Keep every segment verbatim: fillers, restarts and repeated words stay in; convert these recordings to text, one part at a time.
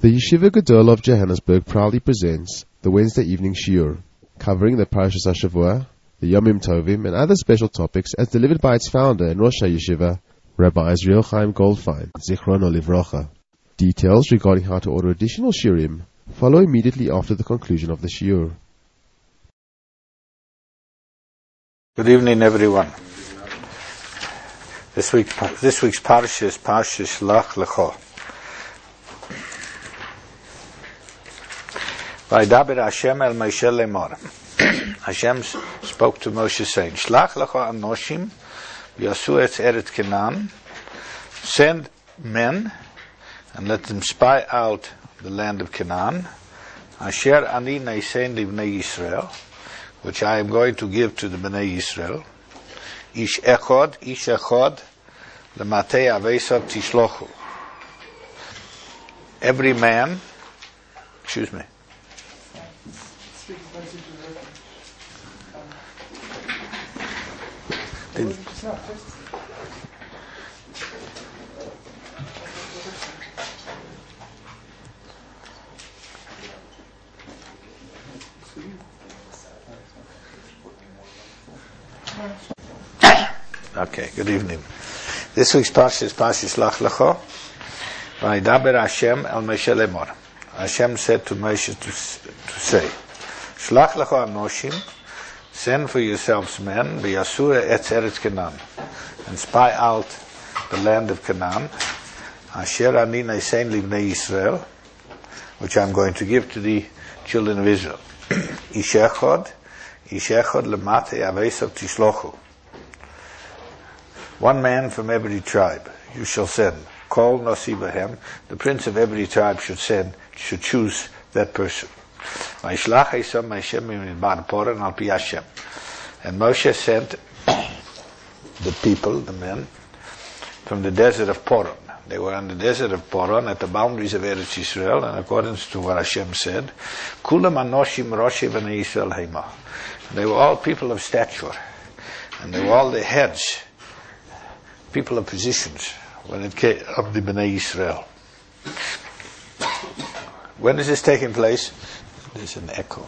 The Yeshiva Gadol of Johannesburg proudly presents the Wednesday evening shiur, covering the Parashas HaShavua, the Yomim Tovim, and other special topics as delivered by its founder and Rosh HaYeshiva, Rabbi Israel Chaim Goldfein, Zichrono Livrocha. Details regarding how to order additional shiurim follow immediately after the conclusion of the shiur. Good evening, everyone. This week, this week's Parsha is Parsha Shlach Lecho. Vaydaber Hashem el Moshe lemor. Hashem spoke to Moshe saying, Shlach lecho anoshim v'yasu etz Eretz Canaan. Send men and let them spy out the land of Canaan. Asher ani neisen livnei Yisrael, which I am going to give to the Bnei Yisrael. Ish echod, ish echod, lematei avesav tishlochu. Every man, excuse me. Didn't. Okay, good evening. This week's Parsha is Parsha Shlach Lecho. Vaydaber Hashem el Moshe lemor. Hashem said to Moshe to, to say, Shlach lecho anoshim, send for yourselves men, v'yasur etz Eretz Canaan, and spy out the land of Canaan, asher ani neisen livnei Yisrael, which I'm going to give to the children of Israel. Ish echod, ish echod lematei avesav tishlochu. One man from every tribe you shall send. Call Nasibahem, the prince of every tribe should send, should choose that person. And Moshe sent the people, the men, from the desert of Paran. They were in the desert of Paran at the boundaries of Eretz Yisrael, in accordance to what Hashem said. Kulam anoshim roshi v'nei Yisrael heima. They were all people of stature, and they were all the heads, people of positions, when it came of the Bnei Yisrael. When is this taking place? There's an echo.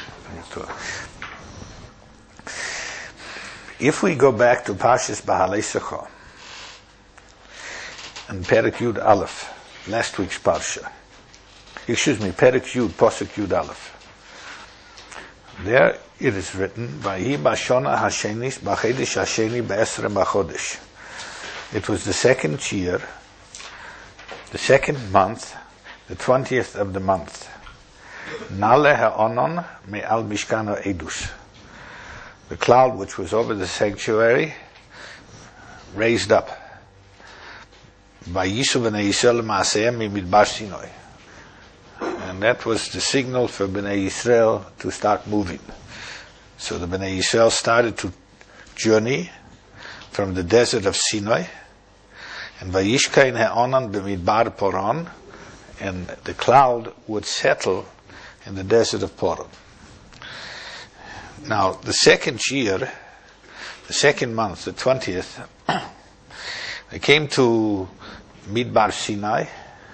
If we go back to Parshas Bahalei Secho and Perek Yud Aleph, last week's Parsha, excuse me, Perek Yud, Posek Yud Aleph, there it is written, Vayi Bashona Hashenis B'Chedesh Hasheni B'Esrem B'Chodesh. It was the second year, the second month, the twentieth of the month. Nale ha'onon me'al mishkan ha'edus. The cloud which was over the sanctuary raised up. Vayisu b'nei Yisrael ma'aseim mimidbar Sinai. And that was the signal for Bnei Yisrael to start moving. So the Bnei Yisrael started to journey from the desert of Sinai, and Vayishkain ha'onan b'midbar Paran, and the cloud would settle in the desert of Paran. Now, the second year, the second month, the twentieth, they came to Midbar Sinai.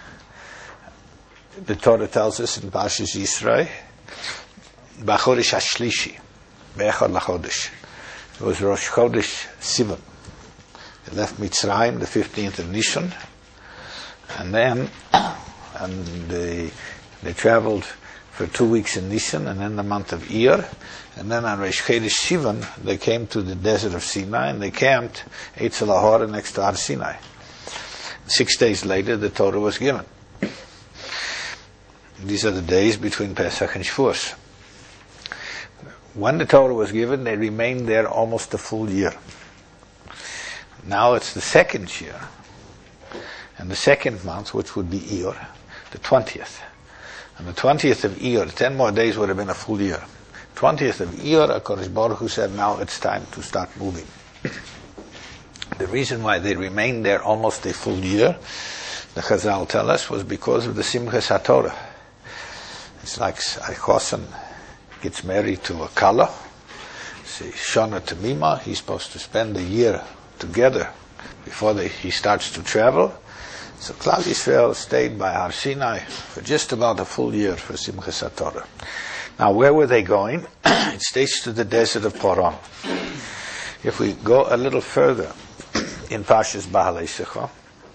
The Torah tells us in Parshas Yisro, B'chodesh Hashlishi, Be'echad Lachodesh. It was Rosh Chodesh Sivan. They left Mitzrayim the fifteenth of Nisan, and then and they they traveled for two weeks in Nisan, and then the month of Iyar, and then on Rosh Chodesh Sivan they came to the desert of Sinai, and they camped Eitz Lahor next to Har Sinai. Six days later, the Torah was given. These are the days between Pesach and Shavuos. When the Torah was given, they remained there almost a full year. Now it's the second year, and the second month, which would be Iyar, the twentieth. And the twentieth of Iyar, ten more days would have been a full year. twentieth of Iyar, HaKadosh Baruch Hu said, now it's time to start moving. The reason why they remained there almost a full year, the Chazal tell us, was because of the Simchas HaTorah. It's like a Chosan gets married to a Kala. See, Shana Tamima, he's supposed to spend a year together before they, he starts to travel. So Klal Yisrael stayed by Har Sinai for just about a full year for Simchas HaTorah. Now, where were they going? It states to the desert of Paran. If we go a little further in Parshas Bahalei Secha,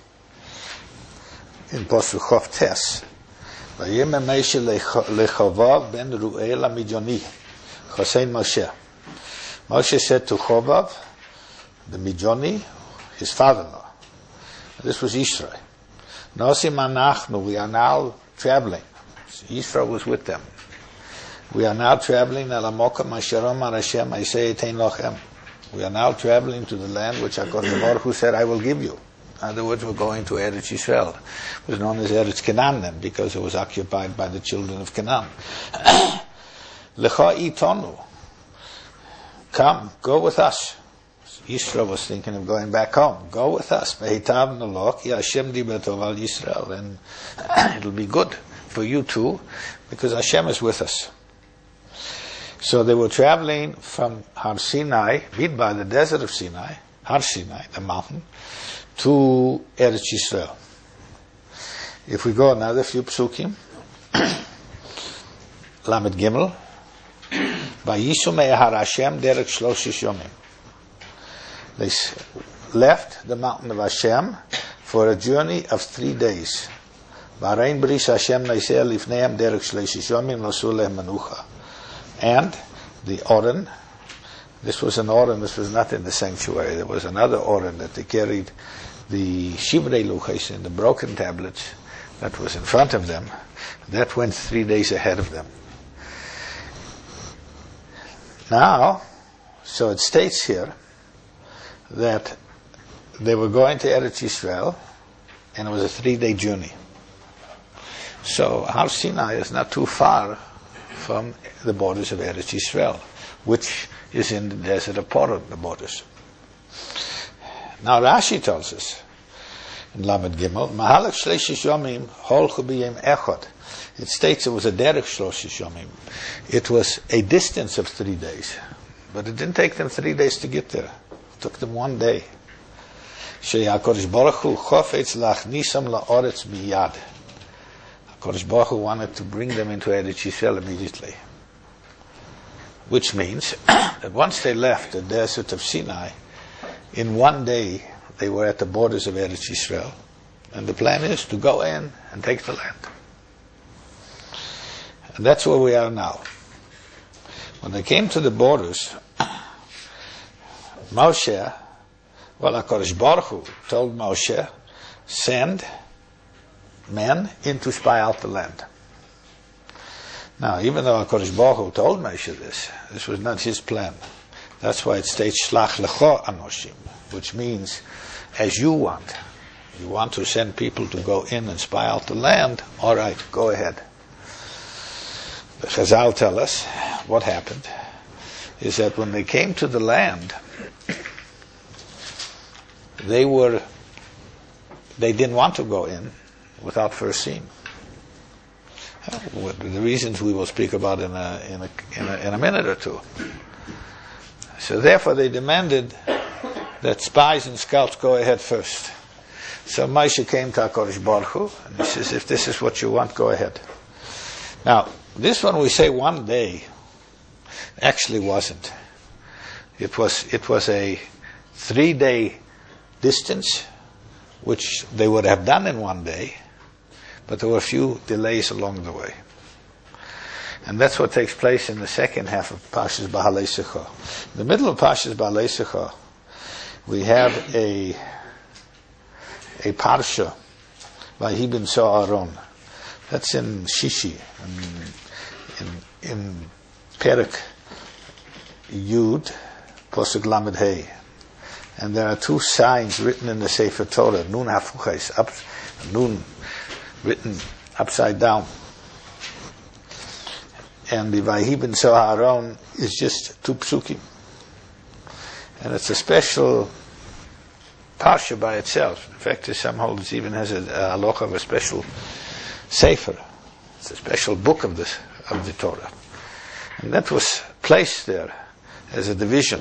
in Pasuk Chof Tes, Vayimem Moshe leChovav ben Ru'el HaMidjani, Chosein Moshe. Moshe said to Chovav, the Midjani, his father-in-law. This was Yisrael. Nosim anachnu, we are now traveling. So Yisrael was with them. We are now traveling al hamokam asher amar Hashem aseh eitein lochem. We are now traveling to the land which HaKadosh Baruch Hu said, I will give you. In other words, we're going to Eretz Yisrael. It was known as Eretz Canaan then, because it was occupied by the children of Canaan. Lecha itonu. Come, go with us. Yisrael was thinking of going back home. Go with us. And it'll be good for you too, because Hashem is with us. So they were traveling from Har Sinai, meet by the desert of Sinai, Har Sinai, the mountain, to Eretz Yisrael. If we go another few psukim, Lamed Gimel, Vayishu me'ahar Hashem derech shloshish yomim. They left the mountain of Hashem for a journey of three days. V'arein bris Hashem naiseh lifneim derech shloshish yomim losu lehem menucha. And the Oren, this was an Oren, this was not in the sanctuary, there was another Oren that they carried, the Shivrei Luchos, in the broken tablets that was in front of them, that went three days ahead of them. Now, so it states here that they were going to Eretz Yisrael, and it was a three-day journey. So Har Sinai is not too far from the borders of Eretz Yisrael, which is in the desert of Paran, the borders. Now Rashi tells us in Lamed Gimel, Mahalach Shleishish Yomim Holchu B'Yem Echad. It states it was a derech Shloishish Yomim. It was a distance of three days, but it didn't take them three days to get there. It took them one day. HaKadosh Baruch Hu Chofetz Lachnisam La'oretz Miyad. HaKadosh Baruch Hu wanted to bring them into Eretz Yisrael immediately. Which means that once they left the desert of Sinai, in one day they were at the borders of Eretz Yisrael. And the plan is to go in and take the land. And that's where we are now. When they came to the borders, Moshe, well, HaKadosh Baruch Hu told Moshe, send men in to spy out the land. Now, even though HaKadosh Baruch Hu told Moshe this, this was not his plan. That's why it states, Shlach lecho anoshim, which means, as you want. You want to send people to go in and spy out the land, all right, go ahead. The Chazal tell us what happened is that when they came to the land, they were, they didn't want to go in without first seeing. The reasons we will speak about in a, in a, in a, in a minute or two. So therefore they demanded that spies and scouts go ahead first. So Moshe came to HaKadosh Baruch Hu, and he says, if this is what you want, go ahead. Now, this one we say one day, actually wasn't. It was, it was a three-day distance, which they would have done in one day, but there were a few delays along the way. And that's what takes place in the second half of Parshas Bahalei Secha. In the middle of Parshas Bahalei Secha, we have a a parsha by Ibn Aaron. That's in Shishi, in, in, in Perek Yud, Posuk Lamed Hey. And there are two signs written in the Sefer Torah, Nun Hafuches, up, Nun written upside down. And the Vayibin Aaron is just two psukim. And it's a special parsha by itself. In fact, some hold it even has a, a halacha of a special sefer. It's a special book of, this, of the Torah. And that was placed there as a division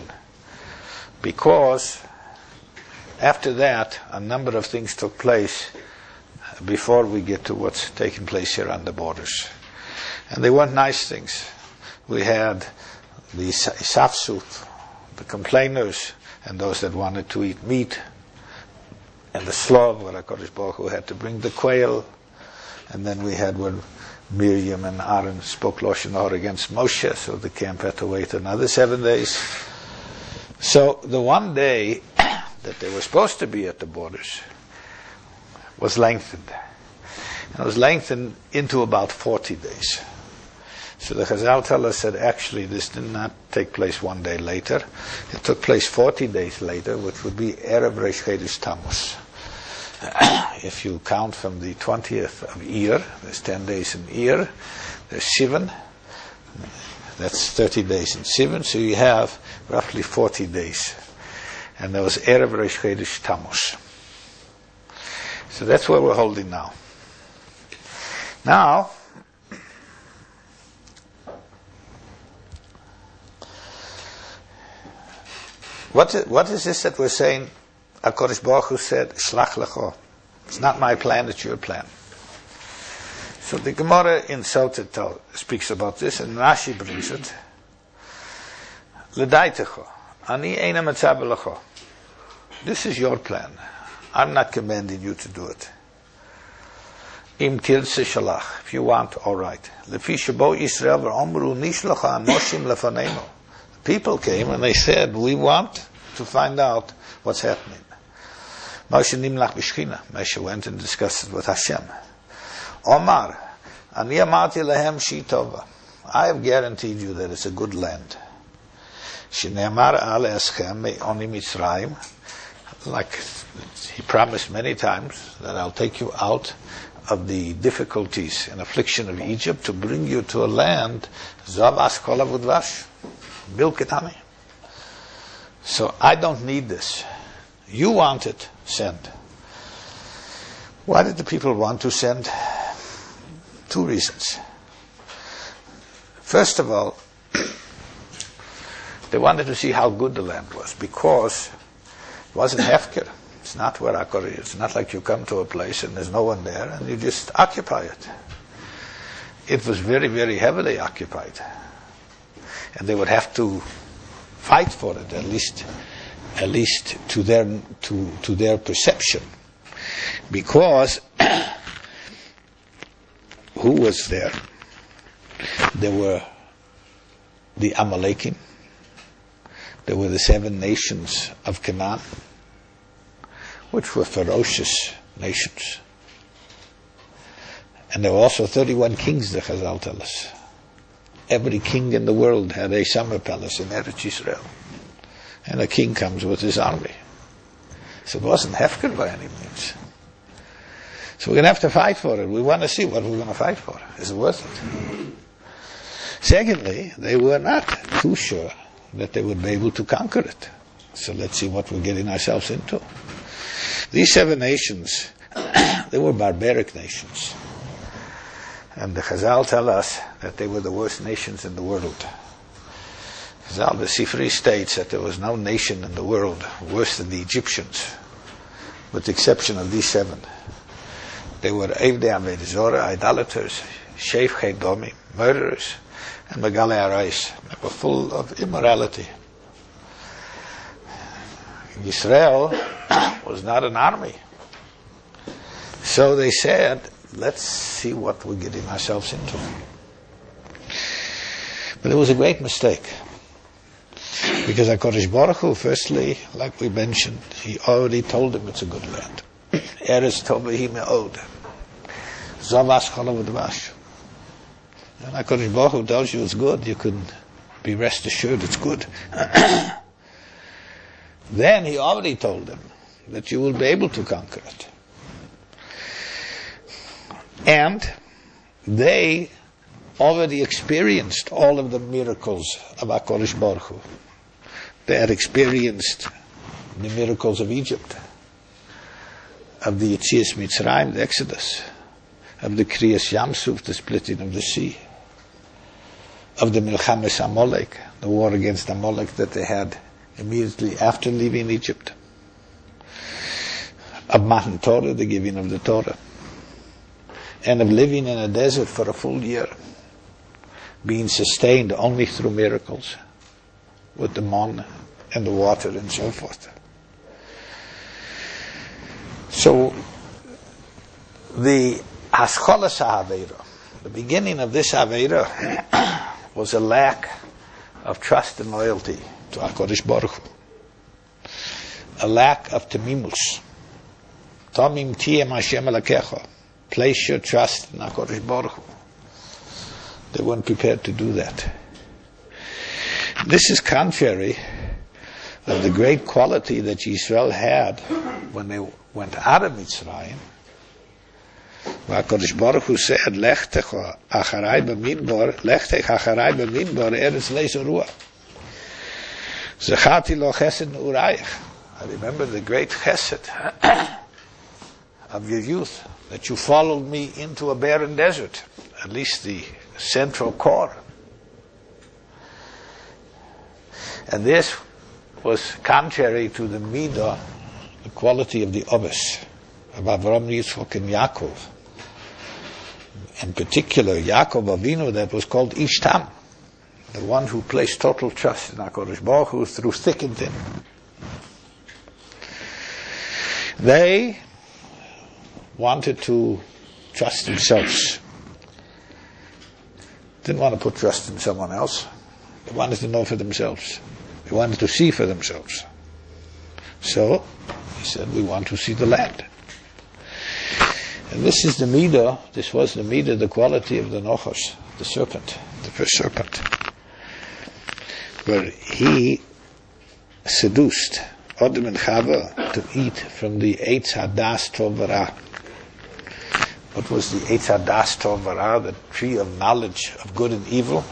because after that a number of things took place before we get to what's taking place here on the borders. And they weren't nice things. We had the Isafsut, the complainers, and those that wanted to eat meat, and the Slav, where HaKadosh Baruch Hu had to bring the quail, and then we had when Miriam and Aaron spoke Lashon Hara against Moshe, so the camp had to wait another seven days. So the one day that they were supposed to be at the borders was lengthened. And it was lengthened into about forty days. So the Chazal tell us that actually this did not take place one day later. It took place forty days later, which would be Erev Reish Chodesh Tammuz. If you count from the twentieth of Iyar, there's ten days in Iyar, there's Sivan, that's thirty days in Sivan, so you have roughly forty days. And there was Erev Reish Chodesh Tammuz. So that's where we're holding now. Now, what is, what is this that we're saying? HaKadosh Baruch Hu said, Shlach lecho. It's not my plan, it's your plan. So the Gemara in Soter speaks about this, and Rashi brings it. L'daitecho, ani eina matzav lecho. This is your plan. I'm not commanding you to do it. Im tirtze shalach. If you want, all right. Lefi shebo Yisrael v'omru nishlacha anoshim lefanenu. People came and they said, we want to find out what's happening. Moshe nimlach b'shchina. Moshe went and discussed it with Hashem. Omar, ani amarti lehem shi tova. I have guaranteed you that it's a good land. Shneamar ale eschem me'oni Mitzrayim. Like he promised many times that I'll take you out of the difficulties and affliction of Egypt to bring you to a land zav askola v'dvash, milk and honey. So I don't need this. You want it, send. Why did the people want to send? Two reasons. First of all, they wanted to see how good the land was, because it wasn't hefker. It's not where Akor is. It's not like you come to a place and there's no one there and you just occupy it. It was very, very heavily occupied. And they would have to fight for it, at least at least to their to, to their perception. Because who was there? There were the Amalekim. There were the seven nations of Canaan, which were ferocious nations. And there were also thirty-one kings, the Chazal tell us. Every king in the world had a summer palace in Eretz Yisrael. And a king comes with his army. So it wasn't hefker by any means. So we're going to have to fight for it. We want to see what we're going to fight for. Is it worth it? Secondly, they were not too sure that they would be able to conquer it. So let's see what we're getting ourselves into. These seven nations, they were barbaric nations. And the Chazal tell us that they were the worst nations in the world. Chazal, the Sifri states that there was no nation in the world worse than the Egyptians, with the exception of these seven. They were Evdei Avodah Zorah, idolaters, Sheifchei Domi, murderers, and Megalei Arais. They were full of immorality. Israel was not an army. So they said, let's see what we're getting ourselves into. But it was a great mistake. Because HaKadosh Baruch Hu, firstly, like we mentioned, he already told them it's a good land. Eretz Tovahi Me'od. Zavas Chalav V'dvash. And HaKadosh Baruch Hu tells you it's good, you can be rest assured it's good. Then he already told them that you will be able to conquer it. And they already experienced all of the miracles of HaKadosh Baruch Hu. They had experienced the miracles of Egypt, of the Yetzias Mitzrayim, the Exodus, of the Kriyas Yamsuf, the splitting of the sea, of the Milchames Amalek, the war against Amalek that they had immediately after leaving Egypt, of Matan Torah, the giving of the Torah. and of living in a desert for a full year, being sustained only through miracles with the mon and the water and so forth. So the Hascholas HaAveira, the beginning of this Aveira, was a lack of trust and loyalty to HaKadosh Baruch Hu. A lack of temimus. Tamim tiyem Hashem Elokecha. Place your trust in HaKadosh Baruch Hu. They weren't prepared to do that. This is contrary of the great quality that Yisrael had when they went out of Mitzrayim. HaKadosh Baruch Hu said, Lech techa acharai b'midbar, Lech techa acharai b'midbar, Eretz leis ruach. Zechati lo chesed ne'urayich. I remember the great chesed of your youth, that you followed me into a barren desert, at least the central core. And this was contrary to the midah, the quality of the Ovis, of Avraham, Yitzchak, and Yaakov. In particular, Yaakov Avinu, that was called Ishtam, the one who placed total trust in HaKadosh Baruch Hu through thick and thin. They wanted to trust themselves. Didn't want to put trust in someone else. They wanted to know for themselves. They wanted to see for themselves. So, he said, we want to see the land. And this is the midah, this was the midah, the quality of the Nochash, the serpent, the first serpent, where he seduced Adam and Chava to eat from the Eitz Hadas Tov V'Ra. What was the Eitz Hadas Tov V'Ra? The tree of knowledge of good and evil.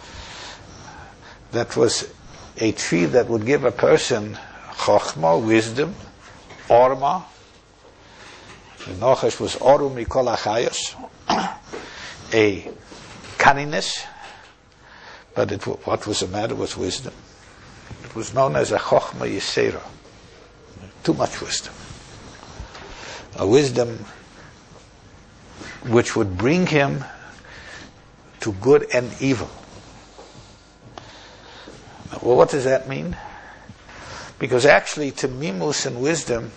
That was a tree that would give a person chokhmah, wisdom, orma. The Nochash was oru mikol achayos, a cunningness. But it, what was the matter with wisdom? It was known as a chokhmah yisera, too much wisdom. A wisdom which would bring him to good and evil. Well, what does that mean? Because actually, temimus and wisdom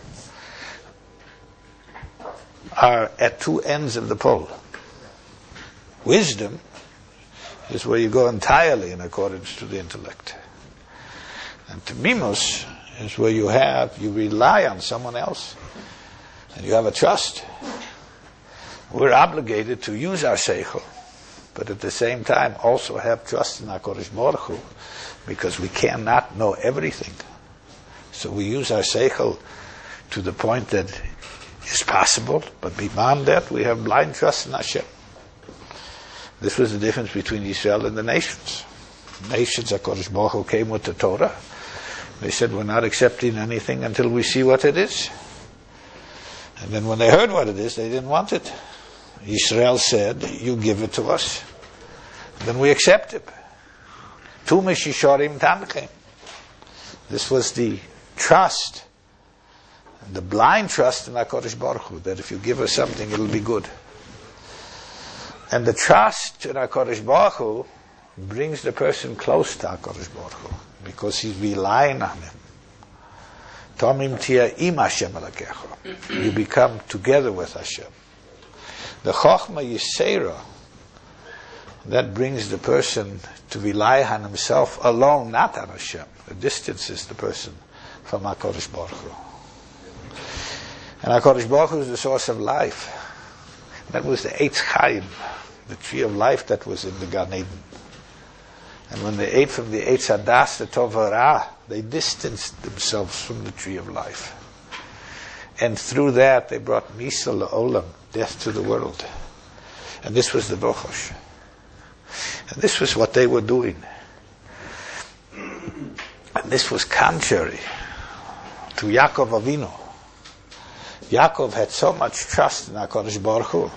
are at two ends of the pole. Wisdom is where you go entirely in accordance to the intellect. And temimus is where you have, you rely on someone else, and you have a trust. We're obligated to use our seichel, but at the same time also have trust in HaKadosh Baruch Hu, because we cannot know everything. So we use our seichel to the point that is possible, but beyond that we have blind trust in Hashem. This was the difference between Israel and the nations. Nations, HaKadosh Baruch Hu came with the Torah. They said, we're not accepting anything until we see what it is. And then when they heard what it is, they didn't want it. Israel said, you give it to us, then we accept it. Tu mishishorim tanchem. This was the trust, the blind trust in HaKadosh Baruch Hu, that if you give us something, it'll be good. And the trust in HaKadosh Baruch Hu brings the person close to HaKadosh Baruch Hu, because he's relying on him. Tomim tia im Hashem Elokecha. You become together with Hashem. The Chokhmah Yisera, that brings the person to rely on himself alone, not on Hashem. It distances the person from HaKadosh Baruch Hu. And HaKadosh Baruch Hu is the source of life. That was the Eitz Chaim, the tree of life that was in the Gan Eden. And when they ate from the Eitz Hadas, the Tov V'Ra, they distanced themselves from the tree of life. And through that, they brought Misa L'Olam, death to the world. And this was the Bochosh. And this was what they were doing. And this was contrary to Yaakov Avinu. Yaakov had so much trust in HaKadosh Baruch Hu,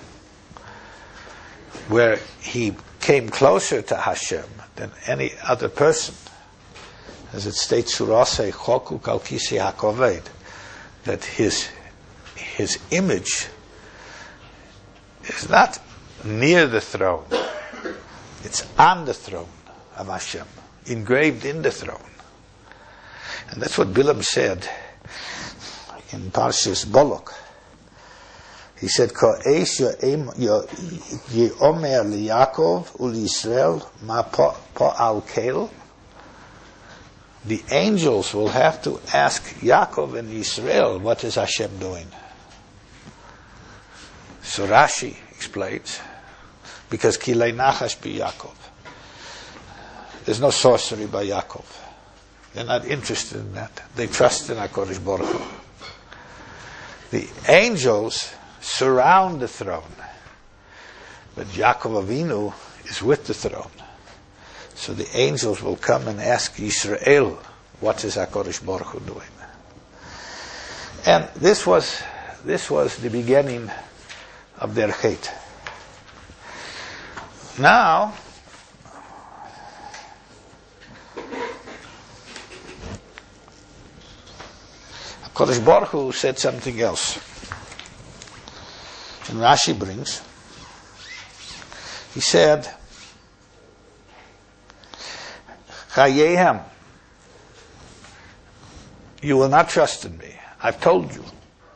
where he came closer to Hashem than any other person. As it states, Surasei Choku Kalkisi HaKoved, that his his image is not near the throne. It's on the throne of Hashem, engraved in the throne. And that's what Bilam said in Parshas Bolok. He said, Ka'esh ye'omer liYaakov u'liYisrael ma po'al kel. The angels will have to ask Yaakov and Israel, what is Hashem doing? So Rashi explains, because Kilei Nachash bi Yaakov. There's no sorcery by Yaakov. They're not interested in that. They trust in HaKadosh Baruch Hu. The angels surround the throne, but Yaakov Avinu is with the throne. So the angels will come and ask Yisrael, what is HaKadosh Baruch Hu doing? And this was this was the beginning of their hate. Now, HaKadosh Baruch Hu said something else. And Rashi brings, he said, Chayehem, you will not trust in me. I've told you.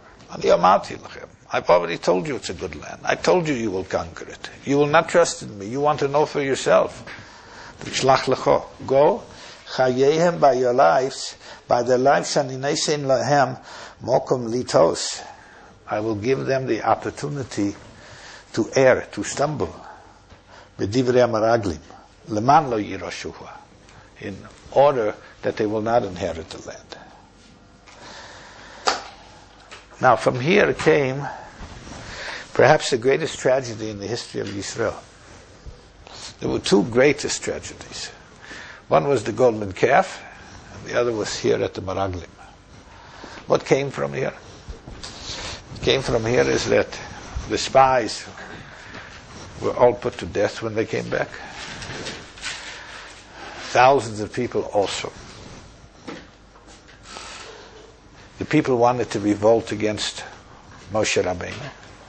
I've already told you it's a good land. I told you you will conquer it. You will not trust in me. You want to know for yourself. Go, Chayehem, by your lives, by their lives, Shaninesein lahem mokum litos. I will give them the opportunity to err, to stumble. B'divrei maraglim, leman lo yiroshuha, in order that they will not inherit the land. Now, from here came perhaps the greatest tragedy in the history of Israel. There were two greatest tragedies. One was the golden calf, and the other was here at the Maraglim. What came from here? What came from here is that the spies were all put to death when they came back. Thousands of people also. The people wanted to revolt against Moshe Rabbeinu.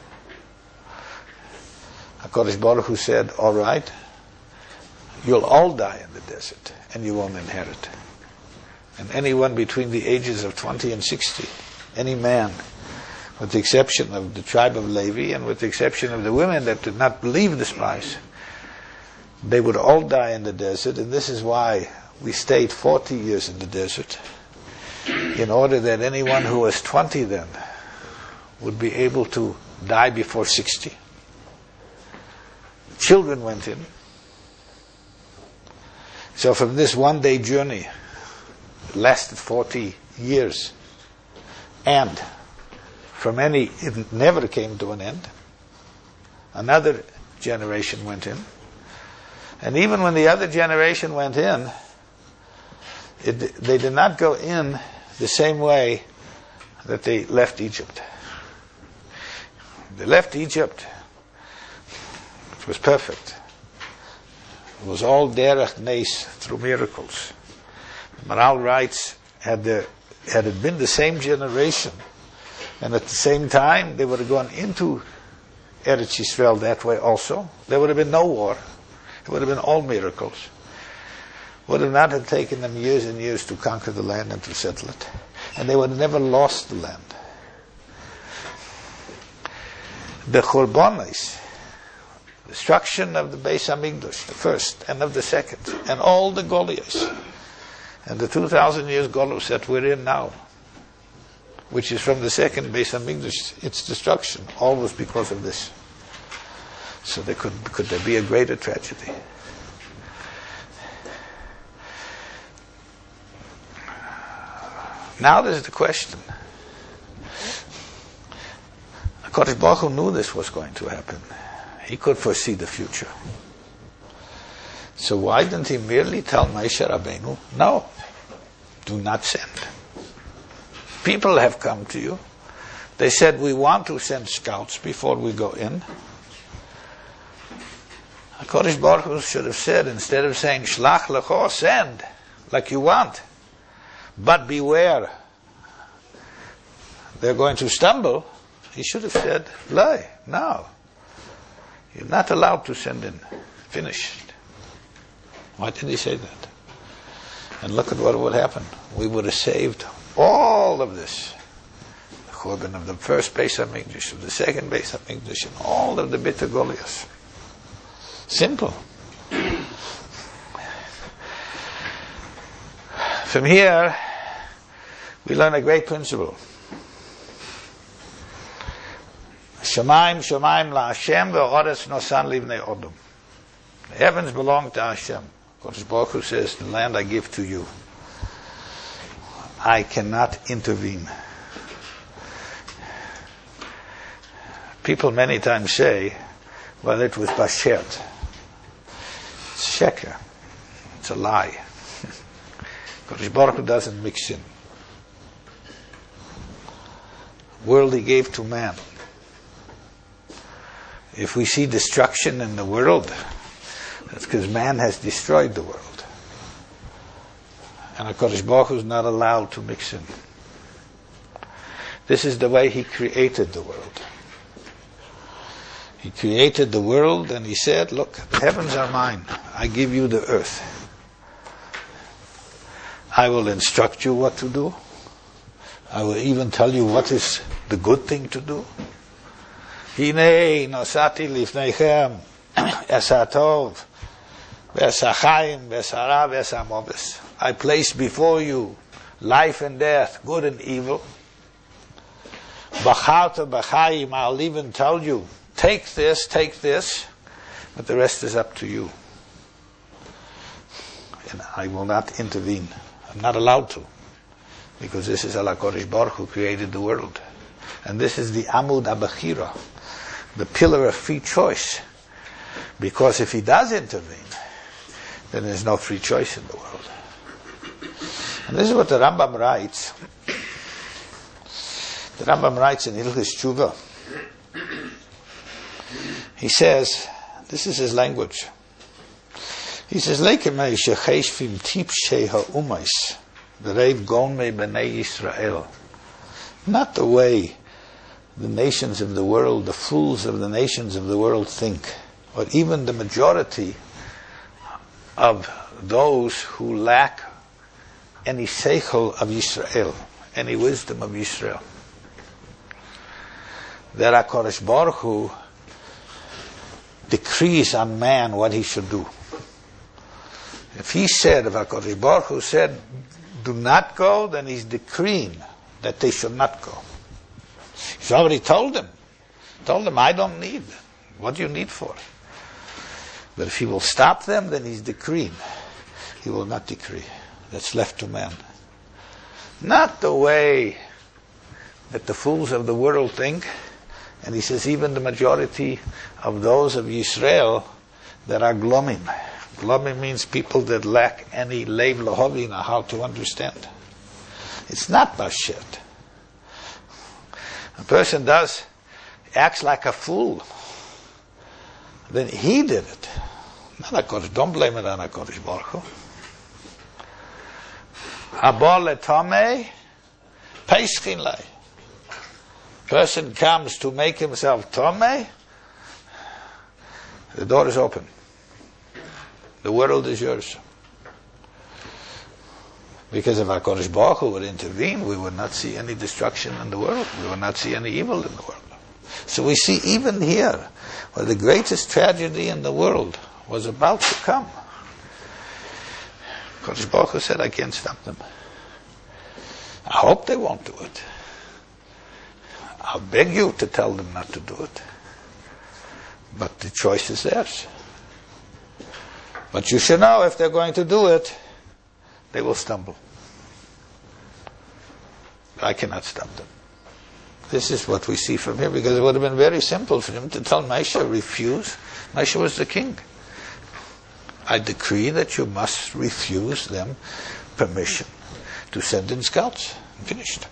HaKadosh Baruch Hu said, all right, you'll all die in the desert, and you won't inherit. And anyone between the ages of twenty and sixty, any man, with the exception of the tribe of Levi, and with the exception of the women that did not believe the spies, they would all die in the desert, and this is why we stayed forty years in the desert, in order that anyone who was twenty then would be able to die before sixty. Children went in. So from this one day journey, it lasted forty years. And from any, it never came to an end. Another generation went in. And even when the other generation went in, it, they did not go in the same way that they left Egypt. They left Egypt. It was perfect. It was all derech nes, through miracles. Maral writes, had, the, had it been the same generation, and at the same time they would have gone into Eretz Yisrael that way also, there would have been no war. It would have been all miracles. Would have not have taken them years and years to conquer the land and to settle it. And they would have never lost the land. The Churbanos, destruction of the Beis HaMikdash, the first and of the second, and all the Goliaths, and the two thousand years Golus that we're in now, which is from the second Beis HaMikdash, its destruction, all was because of this. So there could, could there be a greater tragedy? Now there's the question. HaKadosh Baruch Hu knew this was going to happen. He could foresee the future. So why didn't he merely tell Moshe Rabbeinu, no, do not send? People have come to you. They said, we want to send scouts before we go in. HaKadosh Baruch Hu should have said, instead of saying, Shlach lecho, send, like you want. But beware, they're going to stumble. He should have said, Lay, no. You're not allowed to send in. Finished. Why did he say that? And look at what would happen. We would have saved all of this. The Churban of the first Beis HaMikdash, of the second Beis HaMikdash, and all of the bitter Goliath. Simple. From here, we learn a great principle. Shemaim, Shemaim la Hashem, ve'oretz nosan livnei odom. The heavens belong to Hashem. Kodesh Baruch Hu says, the land I give to you. I cannot intervene. People many times say, well, it was Bashert. It's sheker. It's a lie. Kodesh Baruch Hu doesn't mix in. World he gave to man. If we see destruction in the world, that's because man has destroyed the world. And HaKadosh Baruch Hu is not allowed to mix in. This is the way he created the world. He created the world and he said, look, the heavens are mine. I give you the earth. I will instruct you what to do. I will even tell you what is the good thing to do. Hinei nosati lifneichem es hatov v'es hachaim v'es hara v'es hamoves. I place before you life and death, good and evil. Bacharta b'chaim, I'll even tell you, take this, take this, but the rest is up to you. And I will not intervene. I'm not allowed to. Because this is Allah Kodesh Baruch who created the world. And this is the Amud Abachira, the pillar of free choice. Because if he does intervene, then there's no free choice in the world. And this is what the Rambam writes. The Rambam writes in Hilchos Tshuva. He says, this is his language. He says, Leikemei shecheshvim tipshei ha'umais, v'reiv gonmei b'nei Yisrael. Not the way the nations of the world, the fools of the nations of the world think, or even the majority of those who lack any seichel of Yisrael, any wisdom of Yisrael. That HaKadosh Baruch Hu decrees on man what he should do. If he said, if HaKadosh Baruch Hu said, do not go, then he's decreeing that they should not go. He's already told them. Told them, I don't need. What do you need for? But if he will stop them, then he's decreeing. He will not decree. That's left to man. Not the way that the fools of the world think. And he says, even the majority of those of Yisrael that are glomim. Glomim means people that lack any leiv lahovina, how to understand. It's not bashert. A person does, acts like a fool, then he did it. Not HaKadosh, don't blame it on HaKadosh Baruch Hu. Abol letomei, peischin lei. Person comes to make himself tomei, the door is open. The world is yours. Because if HaKadosh Baruch Hu would intervene, we would not see any destruction in the world. We would not see any evil in the world. So we see even here, where the greatest tragedy in the world was about to come, HaKadosh Baruch Hu said, I can't stop them. I hope they won't do it. I'll beg you to tell them not to do it. But the choice is theirs. But you should know, if they're going to do it, they will stumble. I cannot stop them. This is what we see from here, because it would have been very simple for him to tell Moshe, refuse. Moshe was the king. I decree that you must refuse them permission to send in scouts. Finished.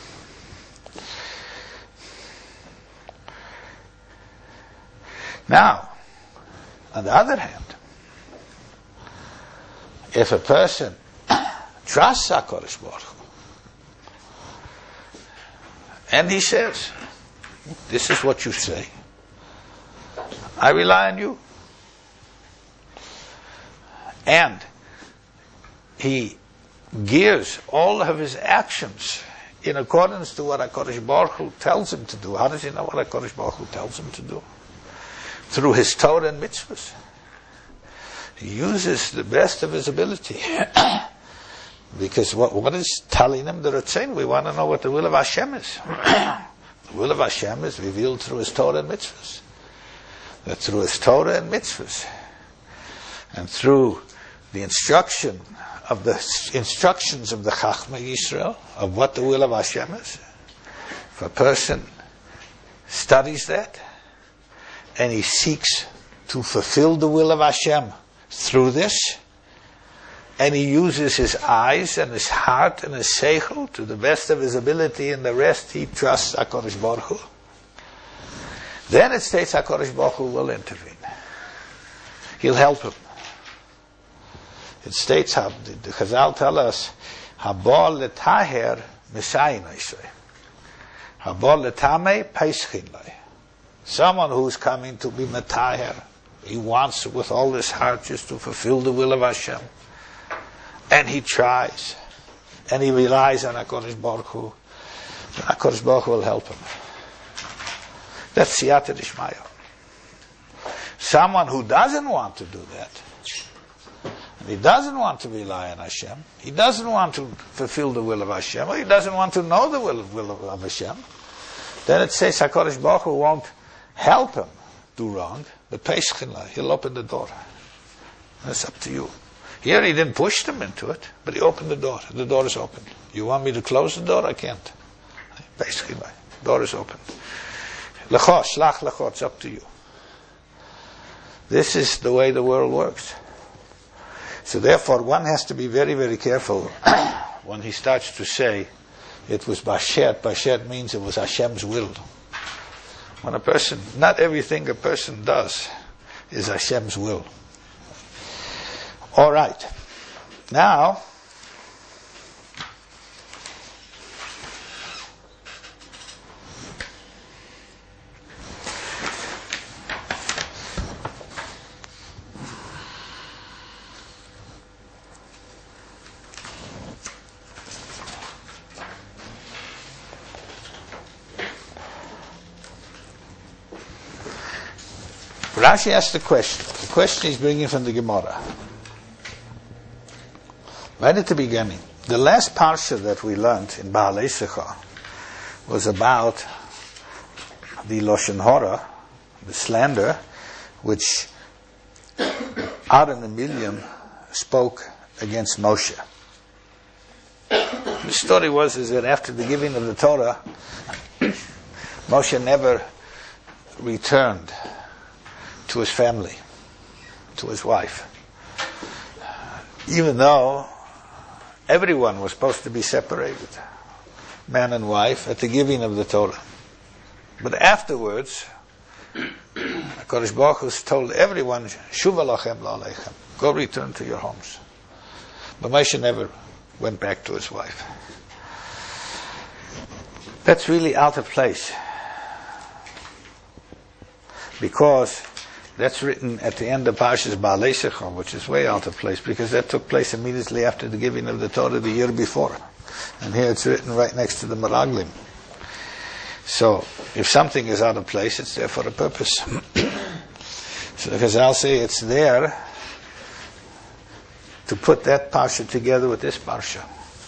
Now, on the other hand, if a person trusts HaKadosh Baruch Hu, and he says, this is what you say, I rely on you. And he gears all of his actions in accordance to what HaKadosh Baruch Hu tells him to do. How does he know what HaKadosh Baruch Hu tells him to do? Through his Torah and mitzvahs. He uses the best of his ability. Because what, what is telling him the Ratzon? We want to know what the will of Hashem is. The will of Hashem is revealed through his Torah and mitzvahs. That through his Torah and mitzvahs, and through the instruction of the instructions of the Chachmei Yisrael of what the will of Hashem is, if a person studies that and he seeks to fulfill the will of Hashem through this, and he uses his eyes and his heart and his seichel to the best of his ability, and the rest he trusts HaKadosh Baruch Hu, then it states HaKadosh Baruch Hu will intervene. He'll help him. It states, how the Chazal tell us, Habal letaher misayin Yisrael. Habal letame peischin lei. Someone who's coming to be metaher, he wants with all his heart just to fulfill the will of Hashem. And he tries. And he relies on HaKadosh Baruch Hu. HaKadosh Baruch Hu will help him. That's Siyata D'Shmaya. Someone who doesn't want to do that, and he doesn't want to rely on Hashem, he doesn't want to fulfill the will of Hashem, or he doesn't want to know the will of, will of, of Hashem, then it says HaKadosh Baruch Hu won't help him do wrong, but Peischinla, he'll open the door. That's up to you. Here he didn't push them into it, but he opened the door. The door is open. You want me to close the door? I can't. Peischinla, the door is open. Lecho, shlach lecho, it's up to you. This is the way the world works. So therefore, one has to be very, very careful when he starts to say it was Bashet. Bashet means it was Hashem's will. When a person, not everything a person does is Hashem's will. All right. Now, Rashi asked the question. The question is bringing from the Gemara. Right at the beginning, the last parsha that we learned in Baalei Sicha was about the Lashon Hara, the slander, which Aaron and Miriam spoke against Moshe. The story was is that after the giving of the Torah, Moshe never returned to his family, to his wife. Even though everyone was supposed to be separated, man and wife, at the giving of the Torah. But afterwards, HaKadosh Baruch Hu told everyone, Shuva lachem la'aleichem, go return to your homes. But Moshe never went back to his wife. That's really out of place. Because that's written at the end of Parshas Baalei Sicha, which is way out of place, because that took place immediately after the giving of the Torah the year before. And here it's written right next to the Meraglim. So, if something is out of place, it's there for a purpose. So the Chazal say it's there to put that Parsha together with this Parsha.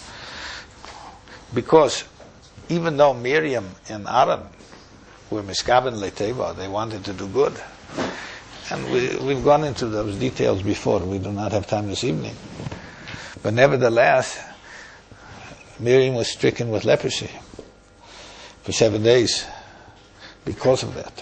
Because even though Miriam and Aaron were miskaven le'teva, they wanted to do good. And we, we've gone into those details before. We do not have time this evening. But nevertheless, Miriam was stricken with leprosy for seven days because of that.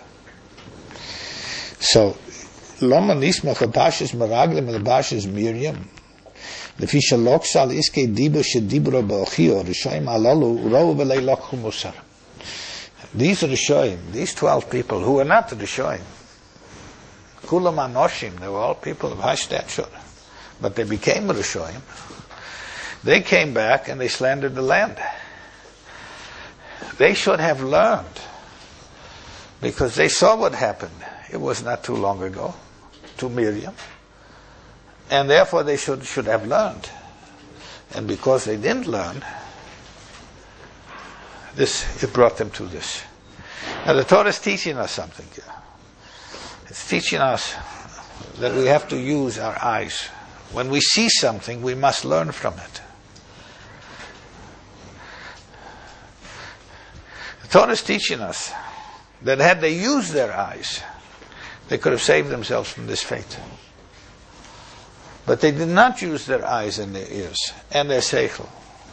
So, Lama nismach Parshas Meraglim and Parshas Miriam. Lefi shalok sal iske dibo shedibro ba'ochio rishoyim alalu rov v'lei lokhu musar. These are the Rishoyim, these twelve people who are not the Rishoyim. Kulam Anoshim, they were all people of high stature. But they became Rishoyim. They came back and they slandered the land. They should have learned, because they saw what happened It was not too long ago to Miriam. And therefore they should, should have learned. And because they didn't learn, this, it brought them to this. Now the Torah is teaching us something here. It's teaching us that we have to use our eyes. When we see something, we must learn from it. The Torah is teaching us that had they used their eyes, they could have saved themselves from this fate. But they did not use their eyes and their ears and their seichel.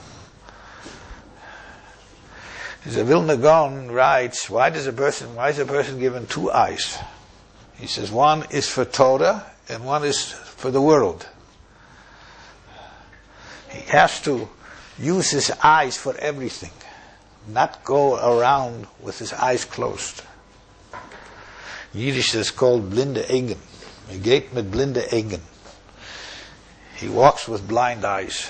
The Vilna Gaon writes, why does a person, why is a person given two eyes? He says one is for Torah and one is for the world. He has to use his eyes for everything, not go around with his eyes closed. Yiddish is called blinde Augen. He geht mit blinde Augen. He walks with blind eyes.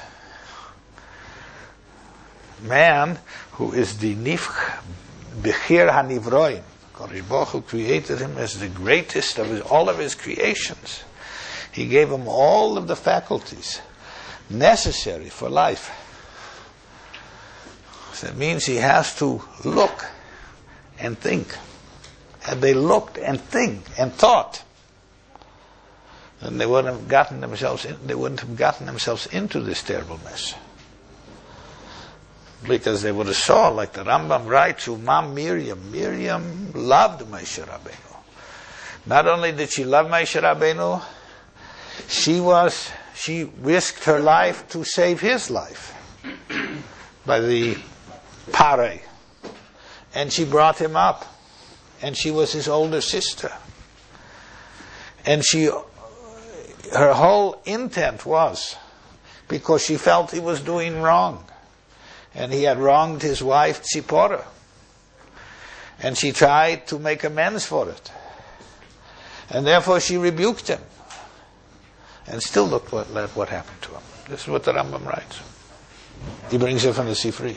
Man who is the nifch bechir hanivroim, Kodesh Baruch Hu created him as the greatest of his, all of his creations. He gave him all of the faculties necessary for life. So that means he has to look and think. Had they looked and think and thought, then they wouldn't have gotten themselves in, they wouldn't have gotten themselves into this terrible mess. Because they would have saw, like the Rambam writes, Umam Miriam. Miriam loved Moshe Rabbeinu. Not only did she love Moshe Rabbeinu, she was, she risked her life to save his life by the Parei. And she brought him up. And she was his older sister. And she, her whole intent was because she felt he was doing wrong. And he had wronged his wife Tzipora. And she tried to make amends for it. And therefore she rebuked him. And still look what, what happened to him. This is what the Rambam writes. He brings it from the Sifri.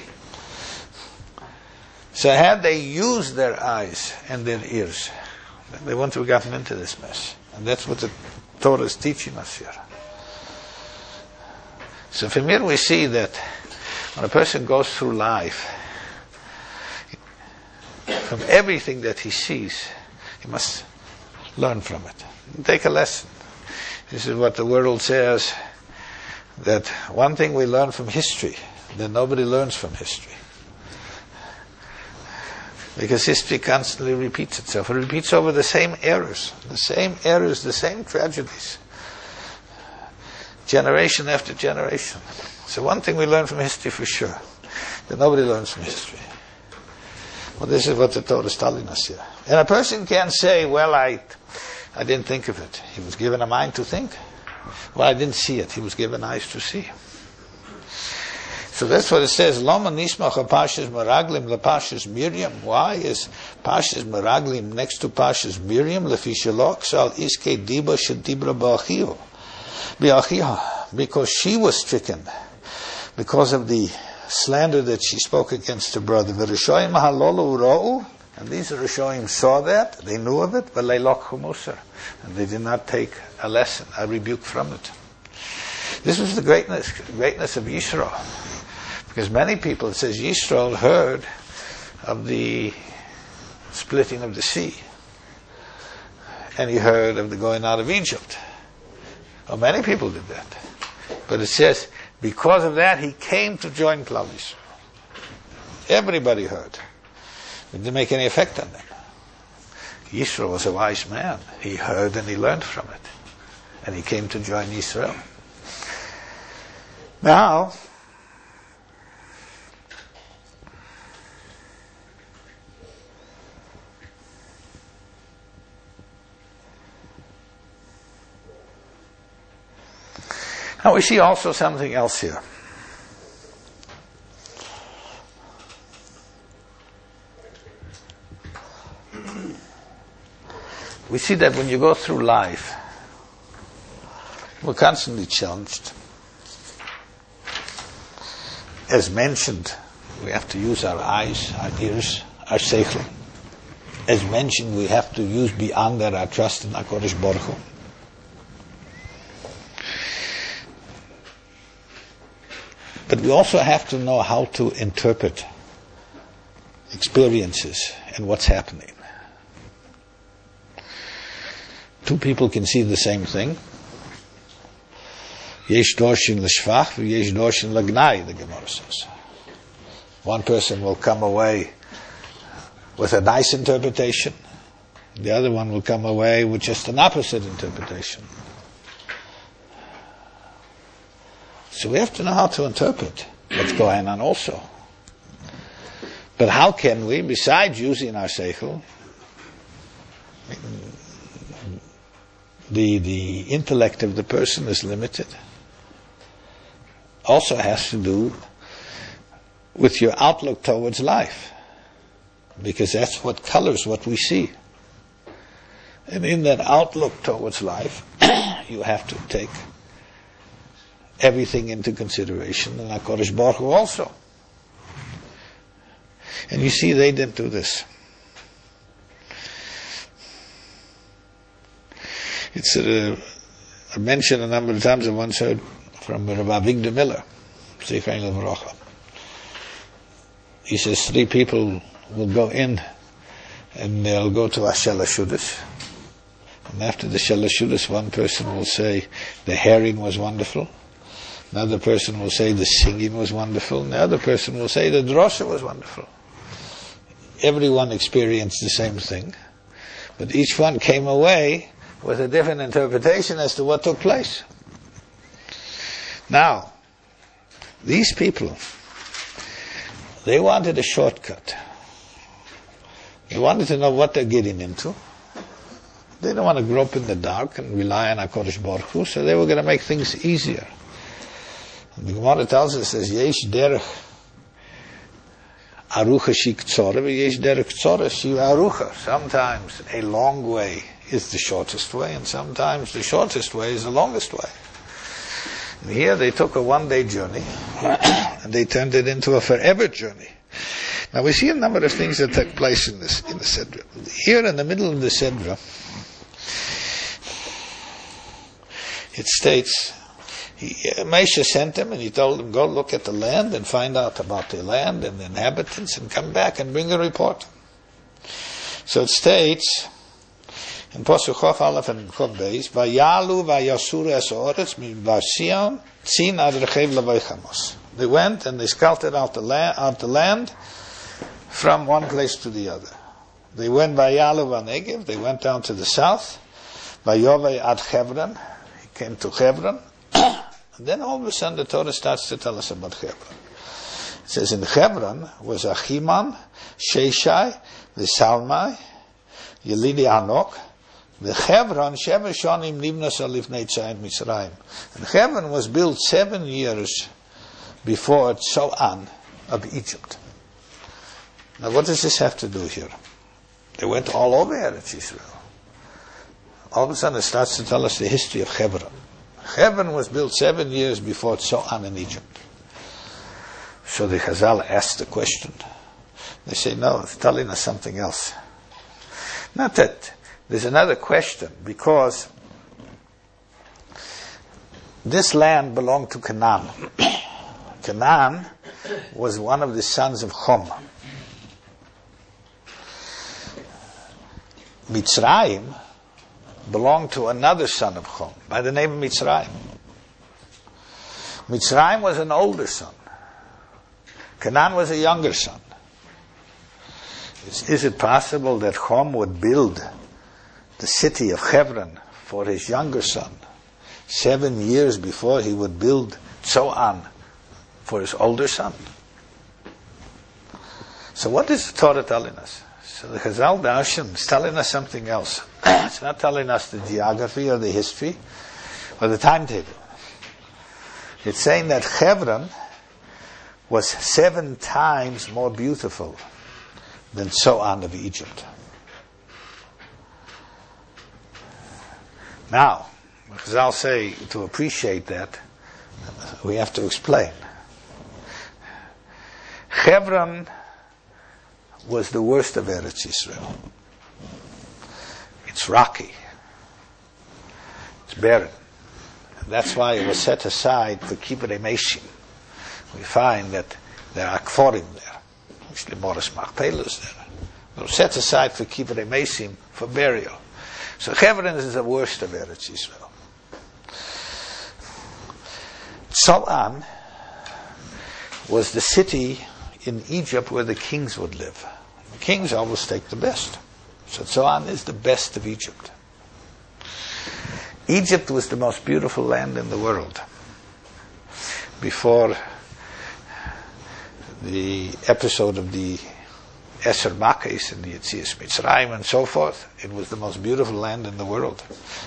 So had they used their eyes and their ears, they wouldn't have gotten into this mess. And that's what the Torah is teaching us here. So from here we see that when a person goes through life, from everything that he sees, he must learn from it. Take a lesson. This is what the world says, that one thing we learn from history, that nobody learns from history. Because history constantly repeats itself. It repeats over the same errors, the same errors, the same tragedies. Generation after generation. So one thing we learn from history for sure, that nobody learns from history. Well, this is what the Torah is telling us here. And a person can't say, well, I I didn't think of it. He was given a mind to think. Well, I didn't see it. He was given eyes to see. So that's what it says. Lama nismach Pashas Meraglim lePashas Miriam. Why is Pashas Meraglim next to Pashas Miriam? Lefi shelok sal iske diba shedibra ba'achiho. Ba'achiha. Because she was stricken. Because of the slander that she spoke against her brother. V'rishoyim halolu ra'u. And these Rishoyim saw that. They knew of it. But leilokhu musar. And they did not take a lesson, a rebuke from it. This was the greatness, greatness of Yisro. Because many people, it says, Yisrael heard of the splitting of the sea. And he heard of the going out of Egypt. Well, many people did that. But it says, because of that, he came to join Klal Yisrael. Everybody heard. It didn't make any effect on them. Yisro was a wise man. He heard and he learned from it. And he came to join Israel. Now, now we see also something else here. We see that when you go through life, we're constantly challenged. As mentioned, we have to use our eyes, our ears, our seichel. as mentioned, we have to use beyond that our trust in HaKadosh Baruch Hu. But we also have to know how to interpret experiences and what's happening. Two people can see the same thing. Yesh dorshin l'shvach, yesh dorshin l'gnai, the Gemara says. One person will come away with a nice interpretation. The other one will come away with just an opposite interpretation. So we have to know how to interpret what's going on also. But how can we, besides using our seichel, the, the intellect of the person is limited, also has to do with your outlook towards life, because that's what colors what we see. And in that outlook towards life, you have to take everything into consideration, and HaKadosh Baruch Hu also. And you see, they didn't do this. It's a, a mention a number of times I once heard from Rabbi Avigdor Miller, Zichron Livracha. He says three people will go in and they'll go to Ashel HaShudas. And after the Shel HaShudas, one person will say the herring was wonderful. Another person will say the singing was wonderful. And the other person will say the drosha was wonderful. Everyone experienced the same thing, but each one came away with a different interpretation as to what took place. Now, these people, they wanted a shortcut. They wanted to know what they're getting into. They don't want to grope in the dark and rely on HaKadosh Baruch Hu, so they were going to make things easier. And the Gemara tells us, says, Yesh derech arucha shi k'tzora, v'yesh derech k'tzora shi arucha. Sometimes a long way is the shortest way, and sometimes the shortest way is the longest way. And here they took a one-day journey, and they turned it into a forever journey. Now we see a number of things that took place in this in the Sedra. Here in the middle of the Sedra, it states, he, uh, Moshe sent him and he told him, go look at the land and find out about the land and the inhabitants and come back and bring a report. So it states in Pasuk Chof Aleph and Chof Beis, Vayalu vayasuru es ha'oretz midbar Sion tzin ad rechev levoichamos. They went and they scouted out the land, out the land from one place to the other. They went Vayalu vanegev. They went down to the south. Vayovei ad Hebron. He came to Hebron. And then all of a sudden the Torah starts to tell us about Hebron. It says in Hebron was Achiman, Sheshai, the Salmai, Yelidi Anok, the Hebron, Sheva Shonim Nibnas Alifnei Tzayim Mitzrayim. And Hebron was built seven years before Tzoan of Egypt. Now what does this have to do here? They went all over Eretz Israel. All of a sudden it starts to tell us the history of Hebron. Hebron was built seven years before Tzoan in Egypt. So the Chazal asked the question. They say, no, it's telling us something else. Not that. There's another question, because this land belonged to Canaan. Canaan was one of the sons of Chom. Mitzrayim belonged to another son of Chom by the name of Mitzrayim. Mitzrayim was an older son. Canaan was a younger son. Is, is it possible that Chom would build the city of Hebron for his younger son seven years before he would build Tzoan for his older son? So what is the Torah telling us? So the Chazal Darshim is telling us something else. It's not telling us the geography or the history or the timetable. It's saying that Hebron was seven times more beautiful than Tzoan of Egypt. Now, Chazal say to appreciate that, we have to explain. Hebron was the worst of Eretz Israel. It's rocky. It's barren. And that's why it was set aside for Kibbutz Meshim. We find that there are kforim there. Actually, Morris Machpelah is there. It was set aside for Kibbutz Meshim for burial. So Hebron is the worst of Eretz Yisrael. Zoan was the city in Egypt where the kings would live. The kings always take the best. So Zoan is the best of Egypt. Egypt was the most beautiful land in the world. Before the episode of the Eser Makis and the Yetzias Mitzrayim and so forth, it was the most beautiful land in the world.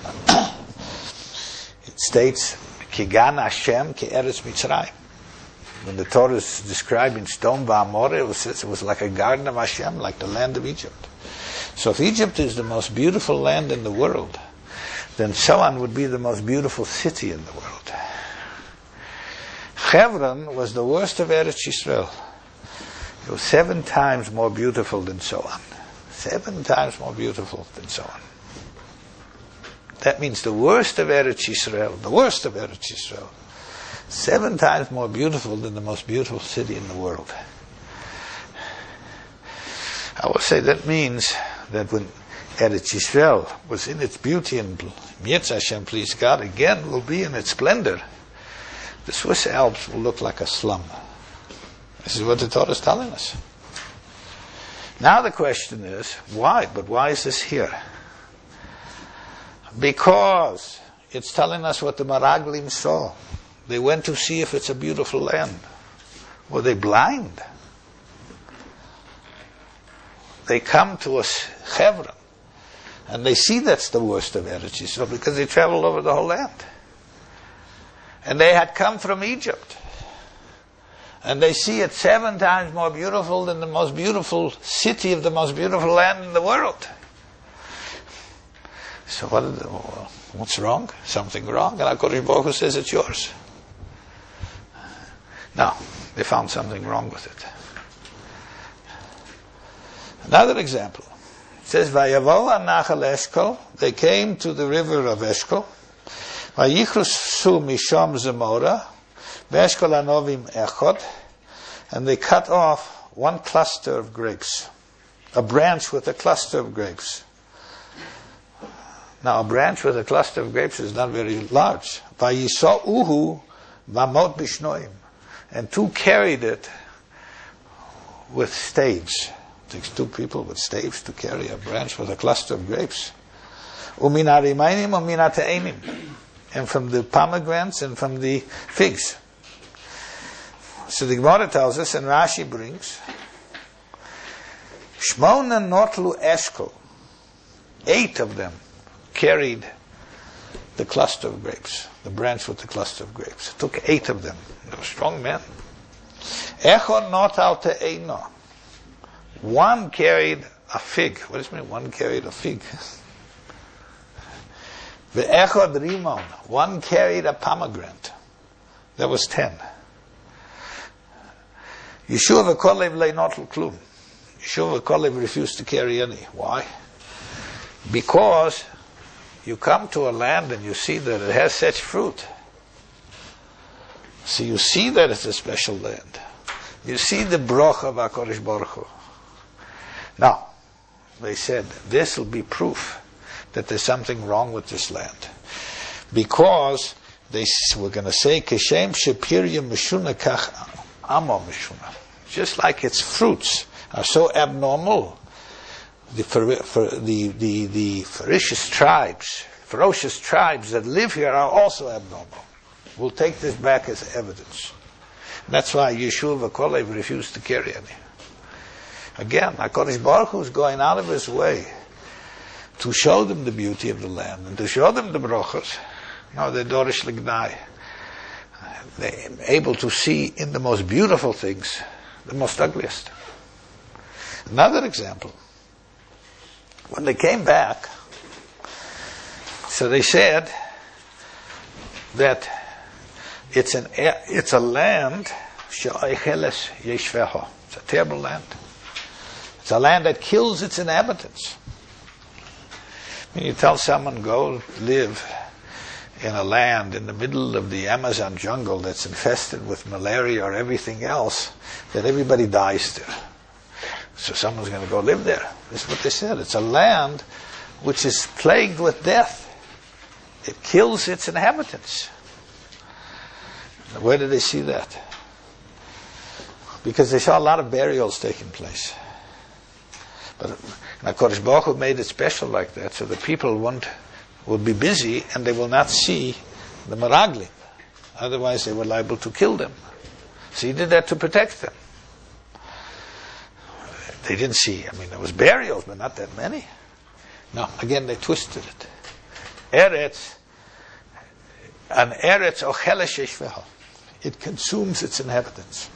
It states, Kigan Hashem ki Eretz Mitzrayim. When the Torah is describing Sdom v'Amorah, it was, it was like a garden of Hashem, like the land of Egypt. So if Egypt is the most beautiful land in the world, then Zoan would be the most beautiful city in the world. Hebron was the worst of Eretz Yisrael. It was seven times more beautiful than Zoan. Seven times more beautiful than Zoan. That means the worst of Eretz Yisrael, the worst of Eretz Yisrael, seven times more beautiful than the most beautiful city in the world. I will say that means that when Eretz Yisrael was in its beauty and Yetz Hashem, please God, again will be in its splendor, the Swiss Alps will look like a slum. This is what the Torah is telling us. Now the question is, why? But why is this here? Because it's telling us what the Meraglim saw. They went to see if it's a beautiful land. Were they blind? They come to a Hebron, and they see that's the worst of Eretz Yisrael because they traveled over the whole land. And they had come from Egypt. And they see it seven times more beautiful than the most beautiful city of the most beautiful land in the world. So what? The, what's wrong? Something wrong? And HaKadosh Baruch Hu says it's yours. No, they found something wrong with it. Another example. It says, Vayavo Nachal Eshkol, they came to the river of Eshkol, Vayichrusu Misham Zemora, Veshkol Anovim Echod, and they cut off one cluster of grapes, a branch with a cluster of grapes. Now, a branch with a cluster of grapes is not very large. Vayisa'uhu Vamot Bishnoim, and two carried it with staves. It takes two people with staves to carry a branch with a cluster of grapes. Uminarimainim uminateinim, and from the pomegranates and from the figs. So the Gemara tells us, and Rashi brings, Shmona notlu eshkol, eight of them carried the cluster of grapes, the branch with the cluster of grapes. It took eight of them. They were strong men. Echon notal te'eino, one carried a fig. What does it mean? One carried a fig. Ve'echod rimon, one carried a pomegranate. That was ten. Yeshua v'kolev le'notl klum. Yeshua v'kolev refused to carry any. Why? Because you come to a land and you see that it has such fruit. So you see that it's a special land. You see the broch of HaKadosh Baruch Hu. Now, they said, this will be proof that there's something wrong with this land. Because they were going to say, Keshem shepirya mishuna kach amo mishuna. Just like its fruits are so abnormal, the, for, for, the, the, the ferocious tribes, ferocious tribes that live here are also abnormal. We'll take this back as evidence. That's why Yeshua v'Kolev refused to carry any. Again, HaKadosh Baruch Hu is going out of his way to show them the beauty of the land and to show them the brachos. No, they're dorish lignai. They're able to see in the most beautiful things the most ugliest. Another example. When they came back, so they said that it's an it's a land, she'oicheles yeshveho. It's a terrible land. It's a land that kills its inhabitants. When you tell someone, go live in a land in the middle of the Amazon jungle that's infested with malaria or everything else, that everybody dies there. So someone's going to go live there. This is what they said. It's a land which is plagued with death. It kills its inhabitants. Where did they see that? Because they saw a lot of burials taking place. But HaKadosh Baruch Hu made it special like that, so the people won't, will be busy and they will not see the Meraglim. Otherwise they were liable to kill them. So he did that to protect them. They didn't see, I mean, there was burials, but not that many. No, again they twisted it. Eretz, an Eretz ochelesh yeshveha. It consumes its inhabitants.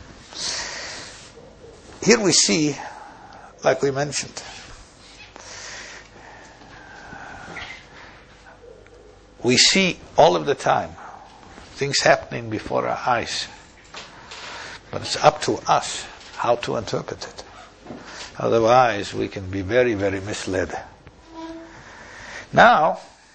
Here we see, like we mentioned, we see all of the time things happening before our eyes. But it's up to us how to interpret it. Otherwise, we can be very, very misled. Now,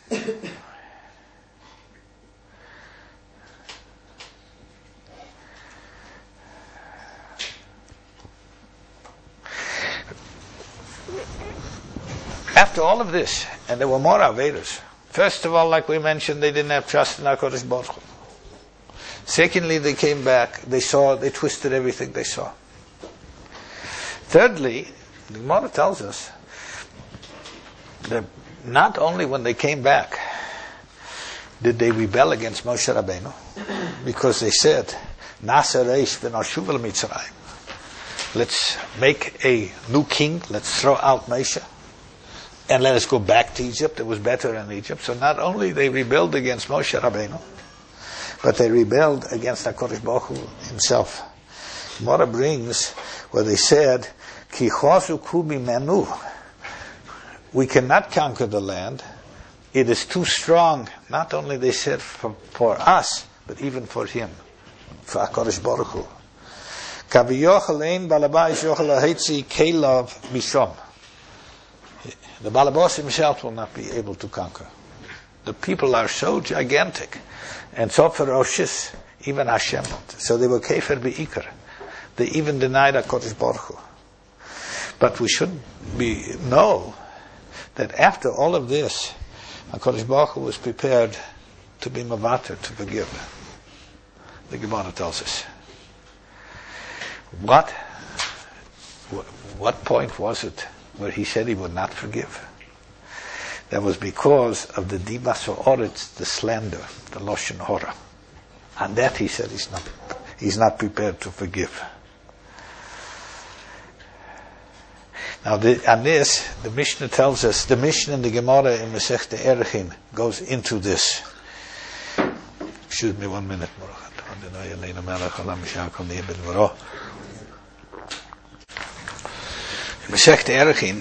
after all of this, and there were more Avedas. First of all, like we mentioned, they didn't have trust in HaKadosh Baruch Hu. Secondly, they came back, they saw, they twisted everything they saw. Thirdly, the Gemara tells us that not only when they came back did they rebel against Moshe Rabbeinu, because they said, Nasa reish v'nashuv el Mitzrayim. Let's make a new king, let's throw out Moshe, and let us go back to Egypt. It was better in Egypt. So not only they rebelled against Moshe Rabbeinu, but they rebelled against HaKadosh Baruch Hu himself. Gemara brings where they said, Ki chosu kubi menu. We cannot conquer the land. It is too strong. Not only they said for, for us, but even for him, for HaKadosh Baruch Hu. Kaviyochel ein balabais yochel haitzi kelav mishom. The Balabos himself will not be able to conquer. The people are so gigantic and so ferocious, even Hashem. So they were kefer be'ikar. They even denied HaKadosh Baruch Hu. But we should be know that after all of this, HaKadosh Baruch Hu was prepared to be mavater, to forgive. The Gemara tells us. What, what point was it where he said he would not forgive? That was because of the dibas ha'oretz, the slander, the lashon hora. And that he said he's not, he's not prepared to forgive. Now, the, on this, the Mishnah tells us, the Mishnah in the Gemara in Masechta Erechim goes into this. Excuse me one minute. Masechta Erechim,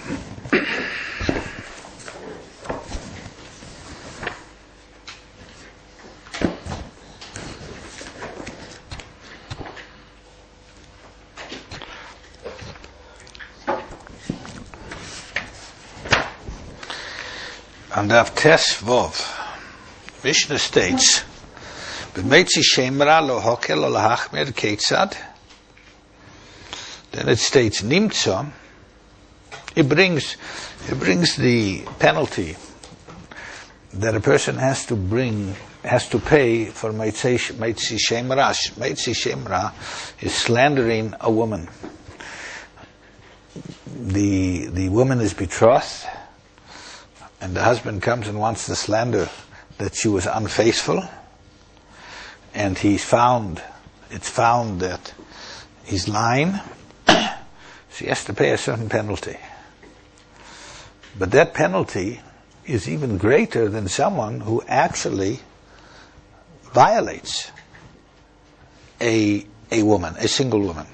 and Av Tes Vov, Mishnah states, "B'meitzi shemra lo hokel lo lahachmer keitzad." Then it states, "Nimtza." It brings, it brings the penalty that a person has to bring, has to pay for meitzi shemra. Meitzi shemra is slandering a woman. The the woman is betrothed, and the husband comes and wants to slander that she was unfaithful, and he's found, it's found that he's lying. She has to pay a certain penalty. But that penalty is even greater than someone who actually violates a a woman, a single woman.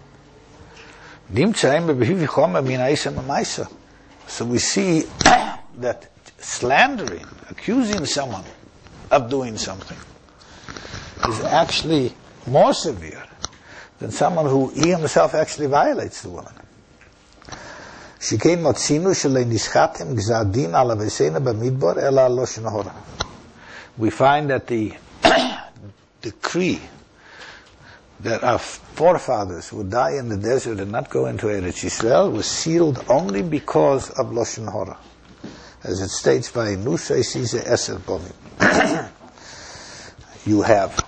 So we see that slandering, accusing someone of doing something, is actually more severe than someone who he himself actually violates the woman. שכן מצינו שלא נשחטם גזר דין על אבותינו במדבר אלא על לשון הרע. We find that the decree that our forefathers would die in the desert and not go into Eretz Yisrael was sealed only because of Lashon Hara. As it states by Nusay Size Eser Bomim. You have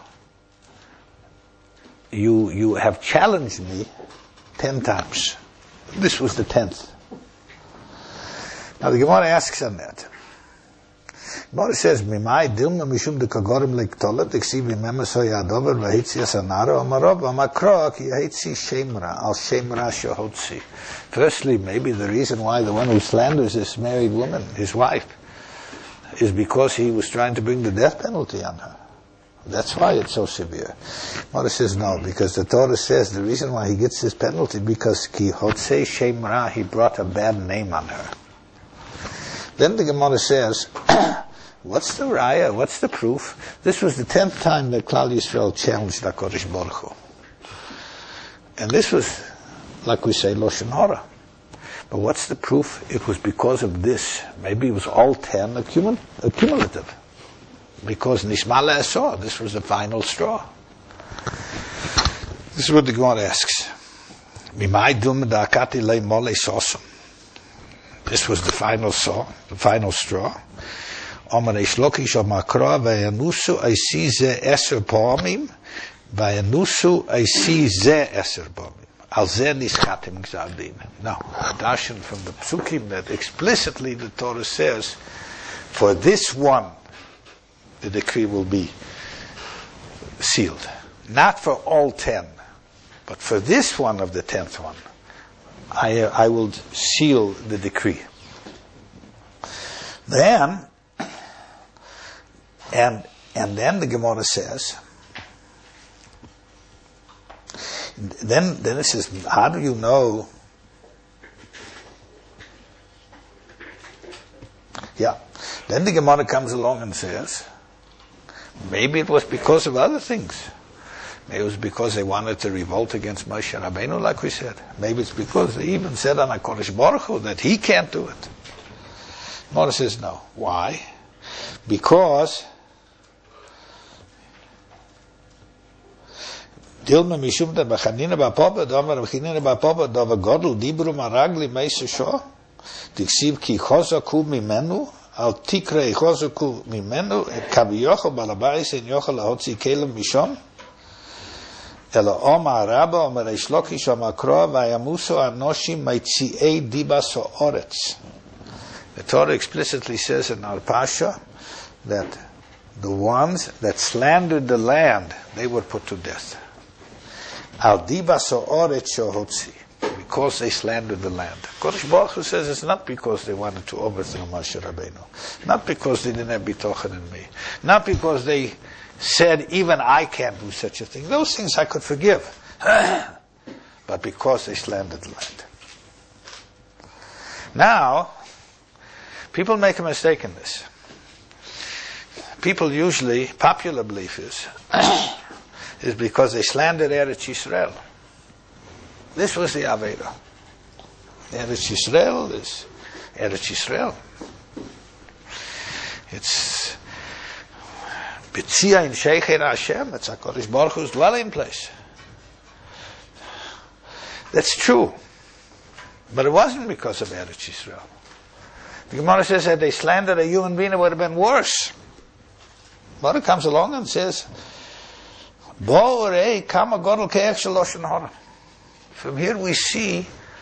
you you have challenged me ten times. This was the tenth. Now the Gemara asks on that. Gemara says, "Mimai dilma mishum de kagorim leiktola teksiv mimema soyadover vahitzi asanara amarov amakro ki yahitzi shemra al shemra shahotzi." Firstly, maybe the reason why the one who slanders this married woman, his wife, is because he was trying to bring the death penalty on her. That's why it's so severe. Gemara says no, because the Torah says the reason why he gets this penalty because ki hotze shemra, he brought a bad name on her. Then the Gemara says, what's the raya? What's the proof? This was the tenth time that Klal Yisrael challenged HaKadosh Baruch Hu. And this was, like we say, Lashon Hara. But what's the proof? It was because of this. Maybe it was all ten accumul- accumulative. Because Nishma Le'asor, this was the final straw. This is what the Gemara asks. Mimai dum da'akati le'molei sosum. This was the final saw, the final straw. Omar Eishlokish Omakra Vayanusu Aisi Ze Eser Pa'amim Vayanusu Aisi Ze Eser Pa'amim Al Ze Nischatim Gzardin. Now, darshan from the Psukim that explicitly the Torah says, for this one, the decree will be sealed. Not for all ten, but for this one of the tenth one. I, uh, I will seal the decree. Then, and and then the Gemara says, then then it says, how do you know? Yeah. Then the Gemara comes along and says, maybe it was because of other things. Maybe it was because they wanted to revolt against Moshe Rabbeinu, like we said. Maybe it's because they even said on HaKadosh Baruch Hu that he can't do it. Mordechai says no. Why? Because Dilma mishum da bachanina ba'poba dama bachanina ba'poba dava godel dibru maragli meisa sho tiksiv ki chozaku mimenu al tikre chozaku mimenu et kaviyochel balabais en yochel lahotzi kelem mishom Elo Omar Rabba Omar Eishlokish Omar Kroa Vayamuso Anoshim Maitziei Dibaso Oretz. The Torah explicitly says in our Pasha that the ones that slandered the land, they were put to death. Al Dibaso Oretz Shohotzi, because they slandered the land. Kodesh Baruch Hu says it's not because they wanted to overthrow Moshe Rabbeinu, not because they didn't have bitochen in me, not because they said, even I can't do such a thing. Those things I could forgive. But because they slandered the land. Now, people make a mistake in this. People usually, popular belief is, is because they slandered Eretz Yisrael. This was the Aveda. Eretz Yisrael is Eretz Yisrael. It's B'tzia in Sheikher Hashem, it's HaKadosh Baruch Hu's dwelling place. That's true. But it wasn't because of Eretz Yisrael. The Gemara says that they slandered a human being, it would have been worse. Gemara comes along and says, Bo rei kama godel ke'ech shel Lashon Hara. From here we see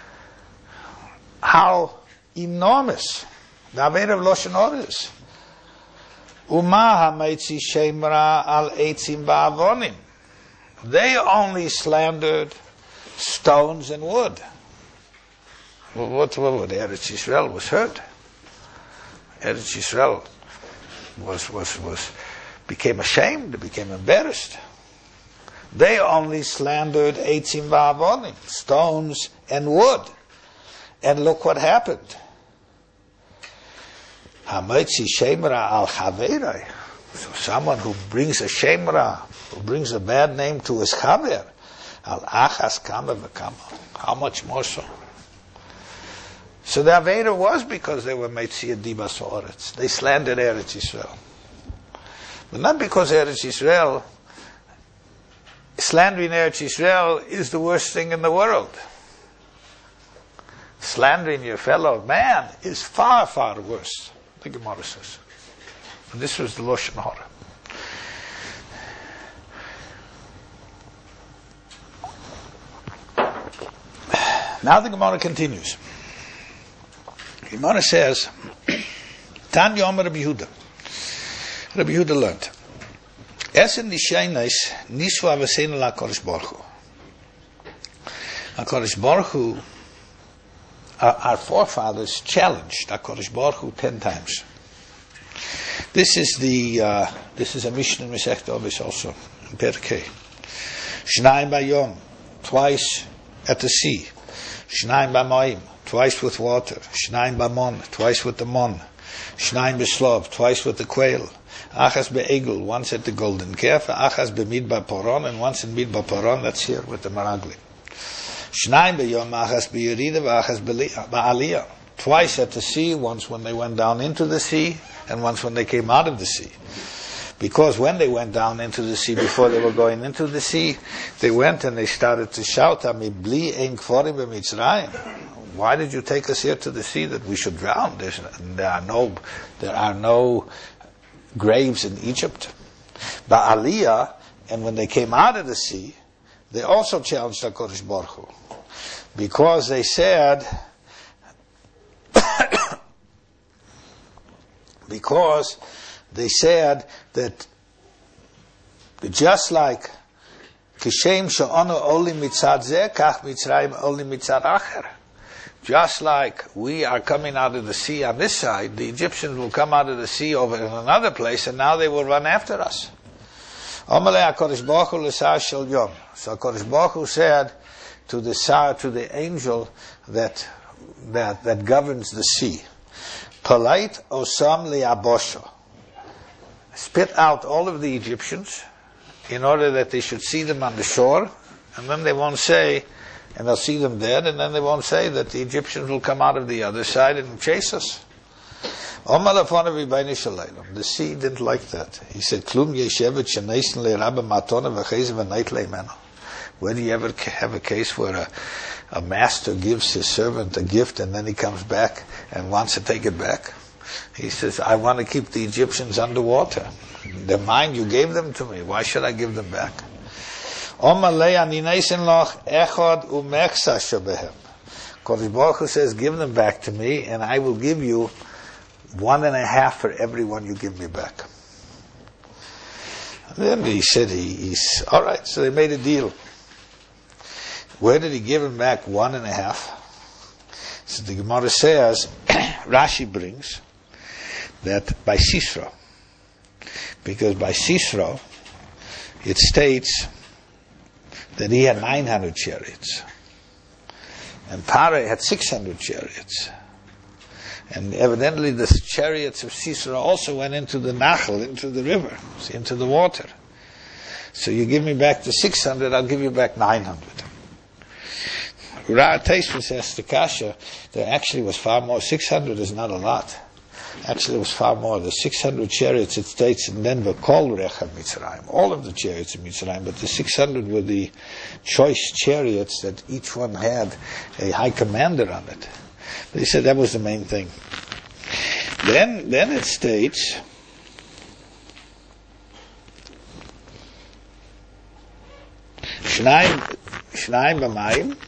how enormous the Aveda of Lashon Hara is. Uma ha'meitzi shemra al eitzim ba'avonim. They only slandered stones and wood. Well, what, what, what Eretz Yisrael was hurt. Eretz Yisrael was, was, was, became ashamed, became embarrassed. They only slandered eitzim ba'avonim, stones and wood. And look what happened. Hametzi shemra al chaverei. So someone who brings a shemra, who brings a bad name to his chaver, al achas kama v'kama. How much more so? So the Avera was because they were Metzia Dibas Haaretz. They slandered Eretz Yisrael. But not because Eretz Yisrael, slandering Eretz Yisrael is the worst thing in the world. Slandering your fellow man is far, far worse, the Gemara says. And this was the Lashon Hara. Now the Gemara continues. The Gemara says, Tan Yom Rabbi Yehuda. Rabbi Yehuda learned, Esen Nishaynais Nishu Avasenu La Kodesh Baruch Hu. HaKadosh Baruch Hu, our, our forefathers challenged HaKadosh Baruch Hu ten times. This is the uh, this is a Mishnah in Masechet Avos also in Perkei. Shnayim Bayom, twice at the sea. Shnayim Bamayim, twice with water. Shnayim Bamon, twice with the mon. Shnayim Beslov, twice with the quail. Achas Be'egel, once at the golden calf. Achas Be'midbar Poron, and once in Midbar Poron, that's here with the Meraglim. Shnayim Beyom, Achas Be'yerida, Achas Be'aliyah. Twice at the sea, once when they went down into the sea, and once when they came out of the sea. Because when they went down into the sea, before they were going into the sea, they went and they started to shout, Amibli ein kforim b'Mitzrayim. Why did you take us here to the sea that we should drown? There's, there are no, there are no graves in Egypt. Ba'aliyah, and when they came out of the sea, they also challenged HaKadosh Baruch Hu. Because they said, because they said that just like Kishem she'onu oli mitzad zeh, kach Mitzrayim oli mitzad acher. Just like we are coming out of the sea on this side, the Egyptians will come out of the sea over in another place, and now they will run after us. Amalei HaKadosh Baruch Hu l'sar shel yom. So HaKadosh Baruch Hu said to the sar, to the angel that that that governs the sea, Polite osam li'abosho. Spit out all of the Egyptians in order that they should see them on the shore, and then they won't say, and they'll see them dead, and then they won't say that the Egyptians will come out of the other side and chase us. The sea didn't like that. He said, where do you ever have a case where a, a master gives his servant a gift and then he comes back and wants to take it back? He says, I want to keep the Egyptians underwater. They're mine, you gave them to me. Why should I give them back? Kodesh Baruch Hu says, give them back to me, and I will give you one and a half for every one you give me back. And then he said, he, he's, all right, so they made a deal. Where did he give him back one and a half? So the Gemara says, Rashi brings that by Sisra, because by Sisra it states that he had nine hundred chariots, and Parah had six hundred chariots, and evidently the chariots of Sisra also went into the Nachal, into the river, into the water. So you give me back the six hundred, I'll give you back nine hundred. Ra Taisva says to Kasha, there actually was far more. six hundred is not a lot. Actually, it was far more. The six hundred chariots, it states, and then the Kol Recha Mitzrayim, all of the chariots of Mitzrayim, but the six hundred were the choice chariots that each one had a high commander on it. They said that was the main thing. Then, then it states, Shnayim, Shnayim b'mayim,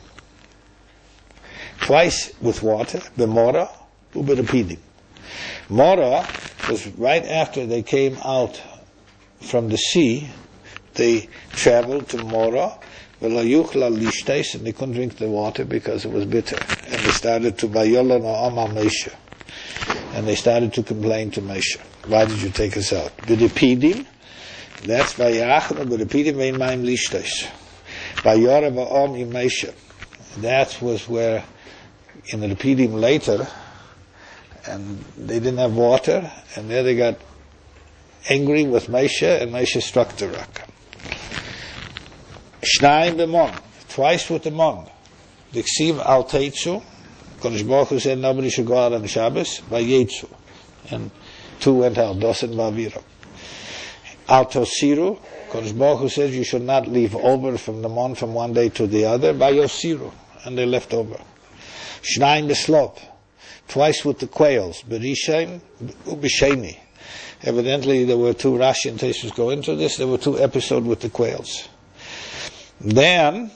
twice with water, b'mora, u'b'repidim. Mora was right after they came out from the sea. They traveled to Mora, and they couldn't drink the water because it was bitter. And they started to Bayola Na'ama Mesha. And they started to complain to Mesha. Why did you take us out? B'repidim, that's Vayachna, b'repidim vein ma'im lishtais. Bayora ba'om im Mesha. That was where, in the Repidim later, and they didn't have water, and there they got angry with Moshe, and Moshe struck the rock. Shnayim b'mon, twice with the mon. Diksiv al teitzu, Kodesh Baruch Hu said nobody should go out on Shabbos, Vayetzu. And two went out, Das and Vavira. Al Tosiru, Kodesh Baruch Hu says you should not leave over from the month from one day to the other, Vayosiru. And they left over. Shnaim Beslop, twice with the quails, Berishaim, Ubisheni. Evidently there were two Rashi and Tosfos go into this, there were two episodes with the quails. Then,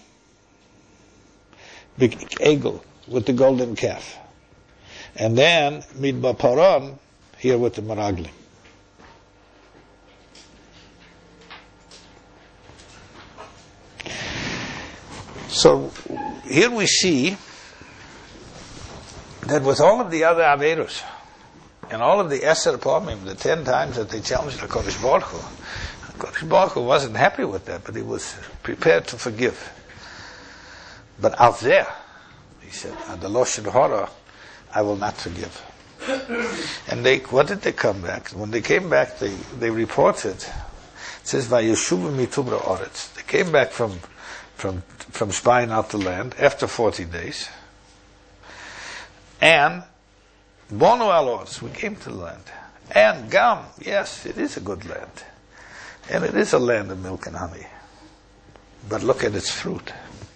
Big Egel, with the golden calf. And then, Midbar Paran, here with the Meraglim. So, here we see that with all of the other Averos, and all of the Eser Pomim, the ten times that they challenged the Kodesh Baruch Hu, Kodesh Baruch Hu wasn't happy with that, but he was prepared to forgive. But out there, he said, at the Loshen Hora, I will not forgive. And they, what did they come back? When they came back, they, they reported, it says, Vayeshuvu mitubra oretz. They came back from, from, from spying out the land after forty days. And, Bonu alors, we came to the land. And Gam, yes, it is a good land. And it is a land of milk and honey. But look at its fruit.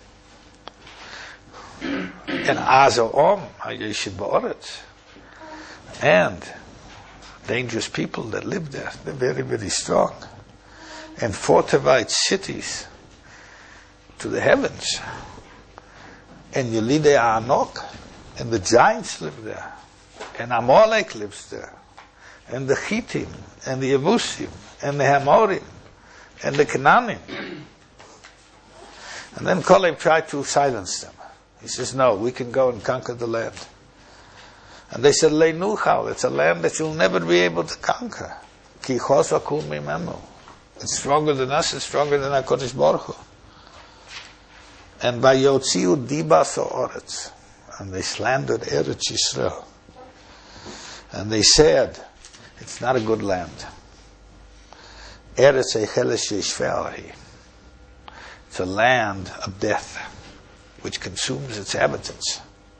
And Azaom, Hayeshid Ba'oretz. And dangerous people that live there. They're very, very strong. And fortified cities to the heavens. And Yelidei Anok, and the giants live there. And Amalek lives there. And the Chittim, and the Yevusim, and the Hamorim, and the Canaanim. And then Kaleb tried to silence them. He says, no, we can go and conquer the land. And they said, Leinuchal, it's a land that you'll never be able to conquer. Ki chosakul mimenu. It's stronger than us, it's stronger than our Kodesh Baruch Hu. And by Yotziu Dibas Oretz. And they slandered Eretz Yisrael. And they said, it's not a good land. Eretz Eicheles Yishve'ahi. It's a land of death, which consumes its inhabitants.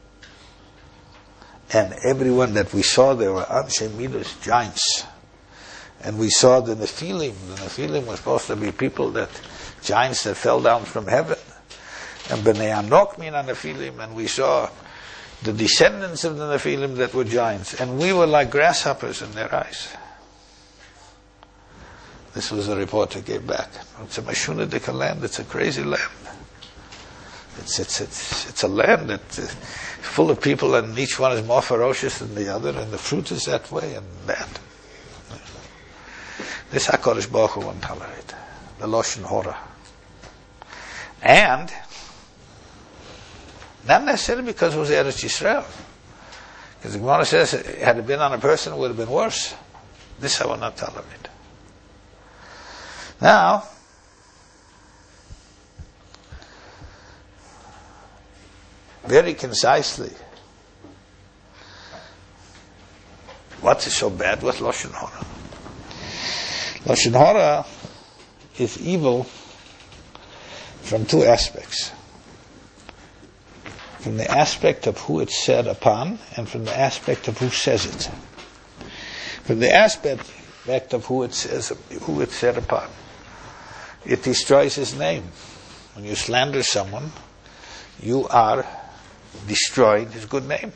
And everyone that we saw there were Anshe Midas, giants. And we saw the Nephilim. The Nephilim were supposed to be people that, giants that fell down from heaven. And Bnei Anok min Nephilim, and we saw the descendants of the Nephilim that were giants. And we were like grasshoppers in their eyes. This was the report they gave back. It's a Mashunadika land, it's a crazy land. It's, it's, it's, it's a land that uh, full of people, and each one is more ferocious than the other, and the fruit is that way and that. This HaKadosh Baruch Hu won't tolerate. The Loshen Hora. And not necessarily because it was Eretz Yisrael. Because the Gemara says, had it been on a person, it would have been worse. This I will not tolerate. Now, very concisely, what is so bad with Loshen Hora? Loshen Hora is evil from two aspects. From the aspect of who it's said upon, and from the aspect of who says it. From the aspect of who it says, who it's said upon, it destroys his name. When you slander someone, you are destroying his good name.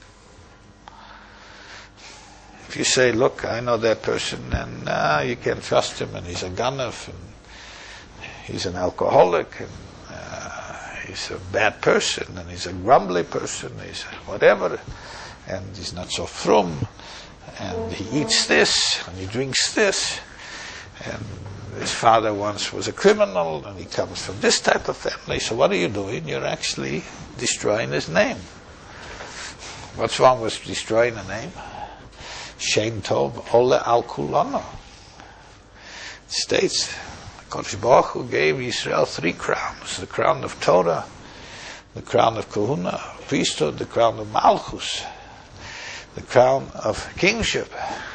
If you say, look, I know that person, and uh, you can't trust him, and he's a ganef, and he's an alcoholic, and uh, he's a bad person, and he's a grumbly person, he's whatever, and he's not so frum, and he eats this, and he drinks this, and his father once was a criminal, and he comes from this type of family. So what are you doing? You're actually destroying his name. What's wrong with destroying a name? Shem Tov Ole Al Kulano. It states, Kodesh Baruch Hu gave Yisrael three crowns: the crown of Torah, the crown of Kahuna, priesthood, the crown of Malchus, the crown of kingship.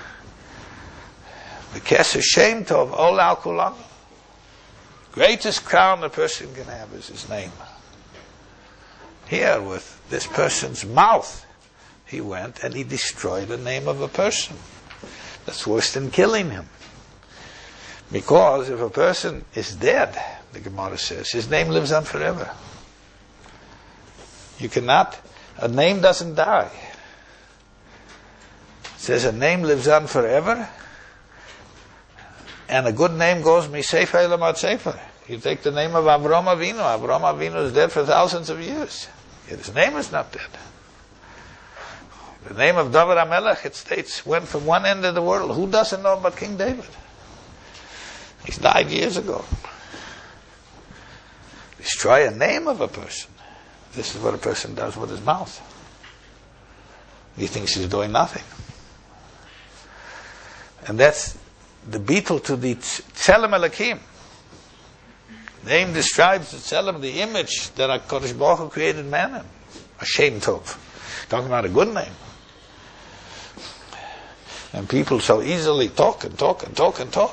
The Keser Shem Tov Ole Al Kulano. Greatest crown a person can have is his name. Here, with this person's mouth, he went and he destroyed the name of a person. That's worse than killing him. Because if a person is dead, the Gemara says, his name lives on forever. You cannot, a name doesn't die. It says a name lives on forever, and a good name goes miseifa elamat seifa. You take the name of Avraham Avinu. Avraham Avinu is dead for thousands of years. Yet his name is not dead. The name of David HaMelech, it states, went from one end of the world. Who doesn't know about King David? He's died years ago. Destroy a name of a person. This is what a person does with his mouth. He thinks he's doing nothing. And that's the beetle to the Tzelem Elokim. Name describes the Tzelem, the image that HaKadosh Baruch Hu created man in. A Shem Tov. Talking about a good name. And people so easily talk and talk and talk and talk.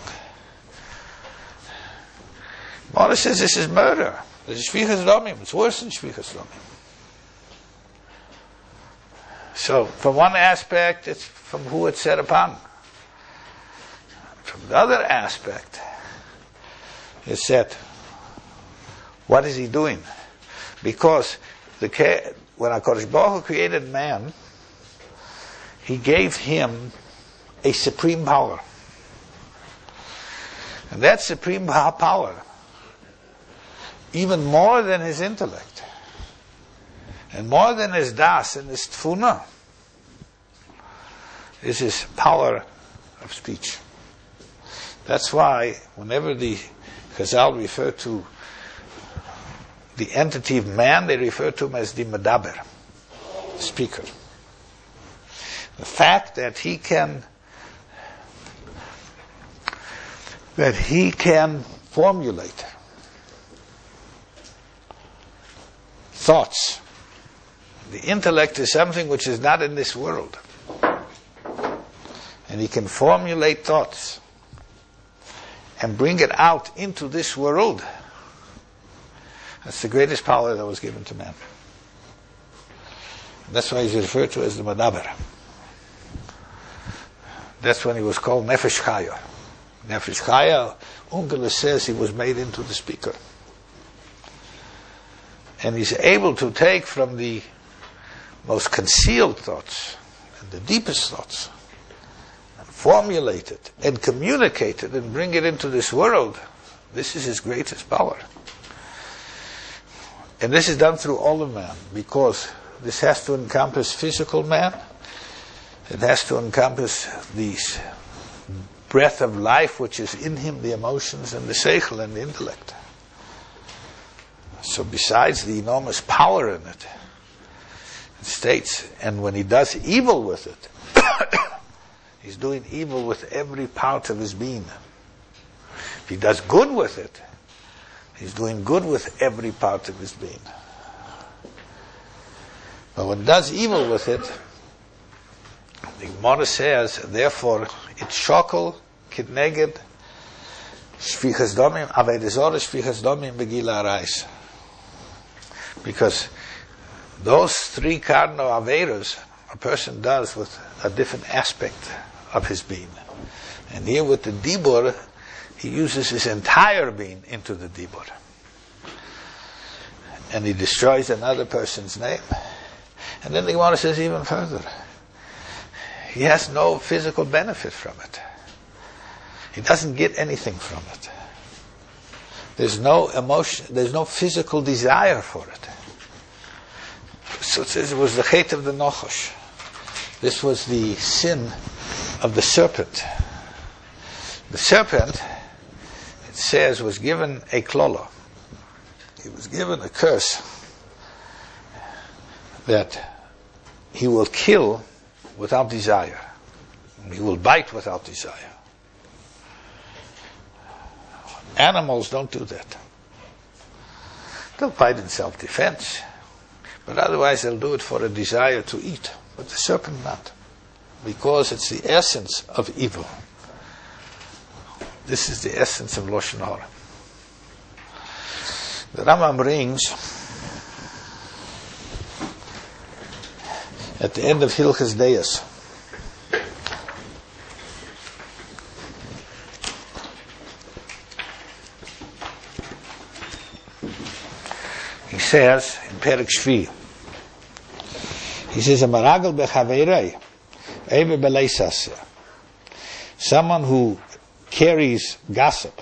Mordechai says this is murder. This is Shvichas Damim. It's worse than Shvichas Damim. So, from one aspect, it's from who it's set upon. From the other aspect, it's said, what is he doing? Because the when HaKadosh Baruch Hu created man, he gave him a supreme power. And that supreme power, even more than his intellect, and more than his das and his tfuna, is his power of speech. That's why whenever the Chazal refer to the entity of man, they refer to him as the medaber, the speaker. The fact that he can that he can formulate thoughts. The intellect is something which is not in this world. And he can formulate thoughts and bring it out into this world. That's the greatest power that was given to man. And that's why he's referred to as the medaber. That's when he was called Nefesh Chaya. Nefesh Chaya, Ungerle says he was made into the speaker. And he's able to take from the most concealed thoughts and the deepest thoughts and formulate it and communicate it and bring it into this world. This is his greatest power. And this is done through all of man, because this has to encompass physical man. It has to encompass the breath of life which is in him, the emotions and the seichel and the intellect. So besides the enormous power in it, it states, and when he does evil with it, he's doing evil with every part of his being. If he does good with it, he's doing good with every part of his being. But when he does evil with it, the Gemara says, therefore, it's shokel, kidneged, shvichas domim, avodah zarah, shvichas domim, begila arais. Because those three cardinal averos a person does with a different aspect of his being. And here with the dibur, he uses his entire being into the dibur. And he destroys another person's name. And then the Gemara says even further, he has no physical benefit from it. He doesn't get anything from it. There's no emotion, there's no physical desire for it. So it says it was the chet of the Nochosh. This was the sin of the serpent. The serpent, it says, was given a klolo. He was given a curse that he will kill without desire. He will bite without desire. Animals don't do that. They'll bite in self-defense, but otherwise they'll do it for a desire to eat. But the serpent not, because it's the essence of evil. This is the essence of Lashon Hara. The Rambam brings at the end of Hilchas Deis. He says in Perek Shvi, he says, "A maragel bechaveirei, eve beleisaseh." Someone who carries gossip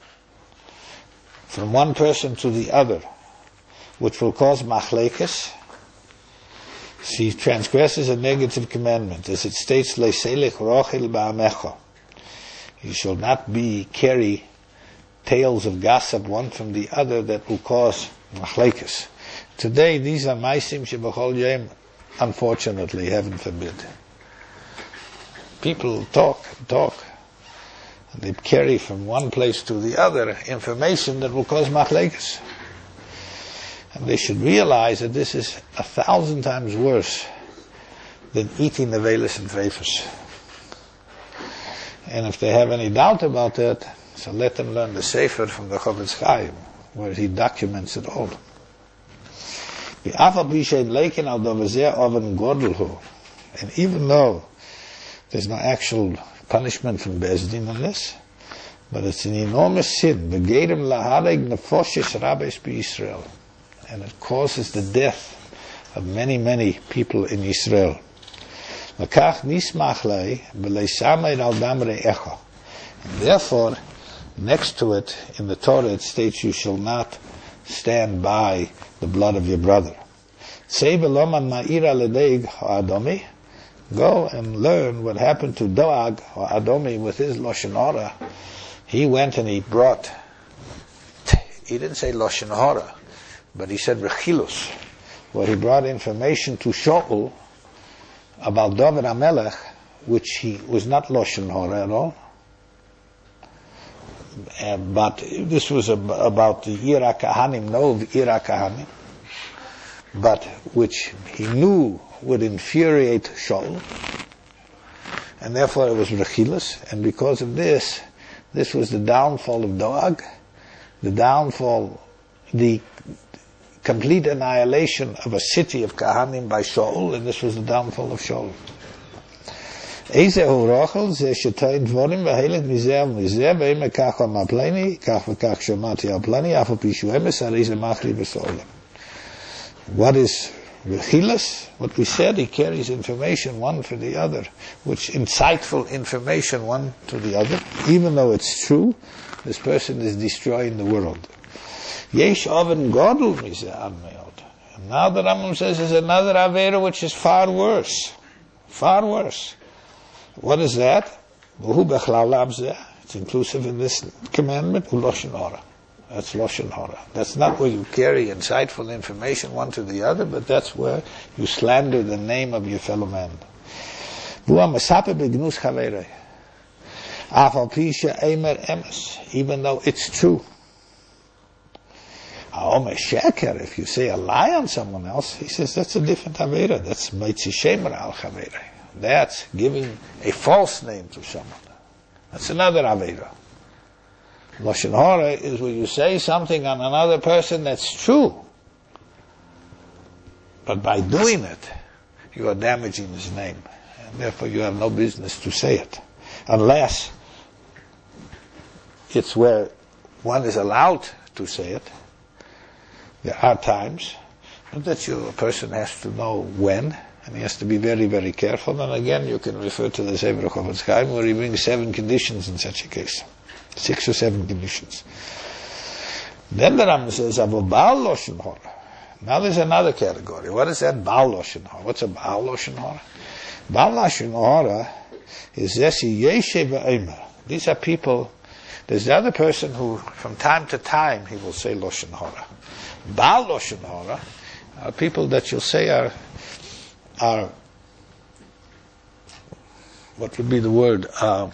from one person to the other, which will cause machlekes, she transgresses a negative commandment, as it states, "Leiselech rochel ba'amecha." You shall not be carry tales of gossip one from the other that will cause machlekes. Today, these are maisim shebachol yom, unfortunately, heaven forbid. People talk and talk, and they carry from one place to the other information that will cause machlekes. And they should realize that this is a thousand times worse than eating the velis and treifus. And if they have any doubt about that, so let them learn the Sefer from the Chofetz Chaim, where he documents it all. And even though there's no actual punishment from Beis Din on this, but it's an enormous sin. And it causes the death of many, many people in Israel. And therefore, next to it, in the Torah, it states, you shall not stand by the blood of your brother. Go and learn what happened to Doag, or Adomi, with his Lashon Hara. He went and he brought, he didn't say Lashon Hara, but he said Rechilus, where he brought information to Shaul about David HaMelech, which he was not Lashon Hara at all. Uh, but this was ab- about the Ira Kahanim, no Ira Kahanim, but which he knew would infuriate Shaul, and therefore it was Rechilus, and because of this, this was the downfall of Doag, the downfall, the complete annihilation of a city of Kahanim by Shaul, and this was the downfall of Shaul. Ezehu rochel ze shetoin dvorim v'helek mizeh v'mizeh v'im ekach ha'mapleni kach v'kach shomati ha'pleni afo pishu emes ha'rei ze machri v'solam. What is Rechilus? What we said, he carries information one for the other, which insightful information one to the other, even though it's true, this person is destroying the world. Yesh oven godel mizeh admeod. And now the Rambam says there's another avera which is far worse, far worse. What is that? It's inclusive in this commandment. Lashon Hara. That's Lashon Hara. That's not where you carry insightful information one to the other, but that's where you slander the name of your fellow man. Even though it's true. If you say a lie on someone else, he says that's a different avera. That's Meitzi Shemer al Chavera. That's giving a false name to someone. That's another avera. Lashon Hara is when you say something on another person that's true, but by doing it, you are damaging his name, and therefore you have no business to say it, unless it's where one is allowed to say it. There are times, but that you, a person has to know when, and he has to be very, very careful. And again, you can refer to the Sefer Chofetz Chaim, where he brings seven conditions in such a case. Six or seven conditions. Then the Rambam says, Avo Baal Lashon Hara. Now there's another category. What is that Baal Lashon Hara? What's a Baal Lashon Hara? Baal Lashon Hara is Zesi Yeshe V'Eimer. These are people, there's the other person who, from time to time, he will say Lashon Hara. Baal Lashon Hara are people that you'll say are are, what would be the word, uh,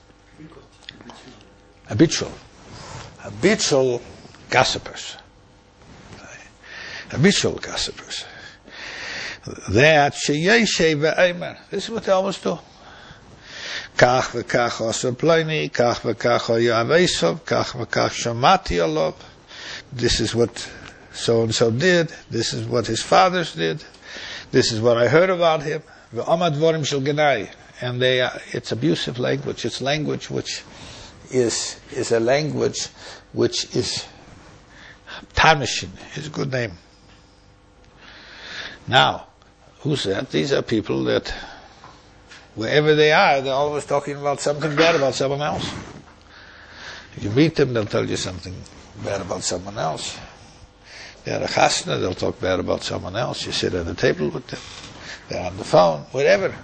habitual, habitual gossipers, habitual gossipers. That sheyeshe ve'emer. This is what they always do. Kach v'kach oser pleni, kach v'kach oyav kach v'kach shamati alov. This is what so and so did. This is what his fathers did. This is what I heard about him. And they are, it's abusive language. It's language which is is a language which is tarnishing his good name. Now, who's that? These are people that, wherever they are, they're always talking about something bad about someone else. You meet them, they'll tell you something bad about someone else. They're a chasna, they'll talk bad about someone else. You sit at the table with them. They're on the phone, whatever.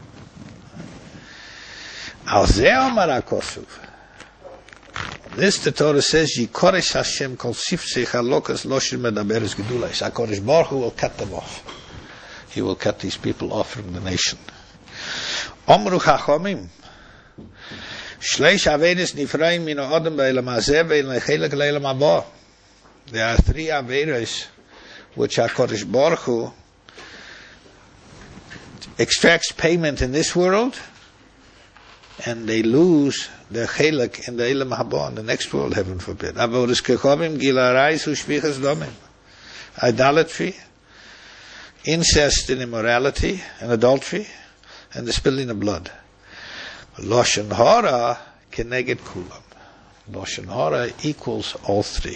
Al Zeh Amar HaKosuv. This the Torah says, Yikoresh Hashem kol sifsei chalokas loshir medaberes gedulais. HaKodesh Baruch Hu will cut them off. He will cut these people off from the nation. Omru Chachomim. Shleish Averis Nifraim Mino Odom Be'elam Hazeh Be'elam Lechelek Le'elam Haba. There are three Averis which HaKodesh Baruch Hu extracts payment in this world, and they lose their chelek in the Elam Haba, in the next world, heaven forbid. Avodas kechovim, gila arayis, ushvichas domim. Idolatry, incest and immorality, and adultery, and the spilling of blood. Lashon hara keneged kulam. Lashon hara equals all three.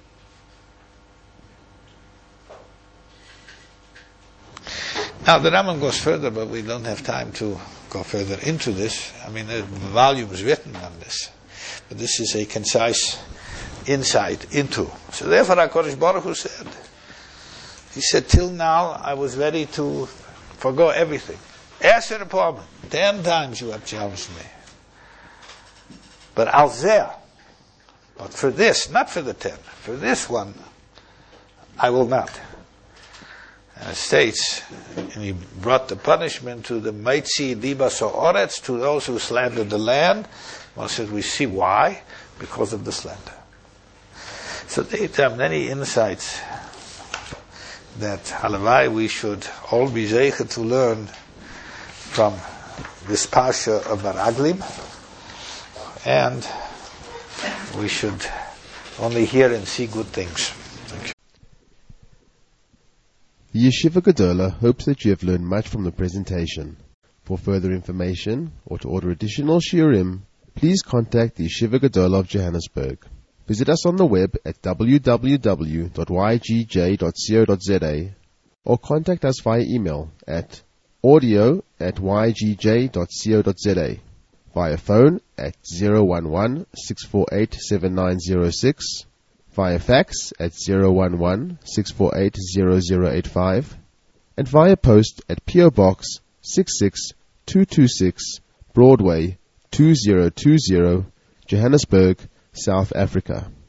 Now the Rambam goes further, but we don't have time to go further into this. I mean, there are volumes written on this, but this is a concise insight into. So therefore, HaKadosh Baruch Hu said, he said, till now I was ready to forgo everything. Ask the apartment. Ten times you have challenged me. But Al Zeh, but for this, not for the ten, for this one, I will not. And it states, and he brought the punishment to the Meitzi Dibas Ha'aretz, to those who slandered the land. Well, said we see why, because of the slander. So there are many insights that halavai we should all be zeicher to learn from this parsha of Meraglim, and we should only hear and see good things. Thank you. The Yeshiva Gedola hopes that you have learned much from the presentation. For further information or to order additional shiurim, please contact the Yeshiva Gedola of Johannesburg. Visit us on the web at w w w dot y g j dot co dot z a or contact us via email at audio at y g j dot co dot z a, via phone at zero one one, six four eight, seven nine zero six, via fax at zero one one, six four eight, zero zero eight five, and via post at P O Box six six two two six, Broadway two zero two zero, Johannesburg, South Africa.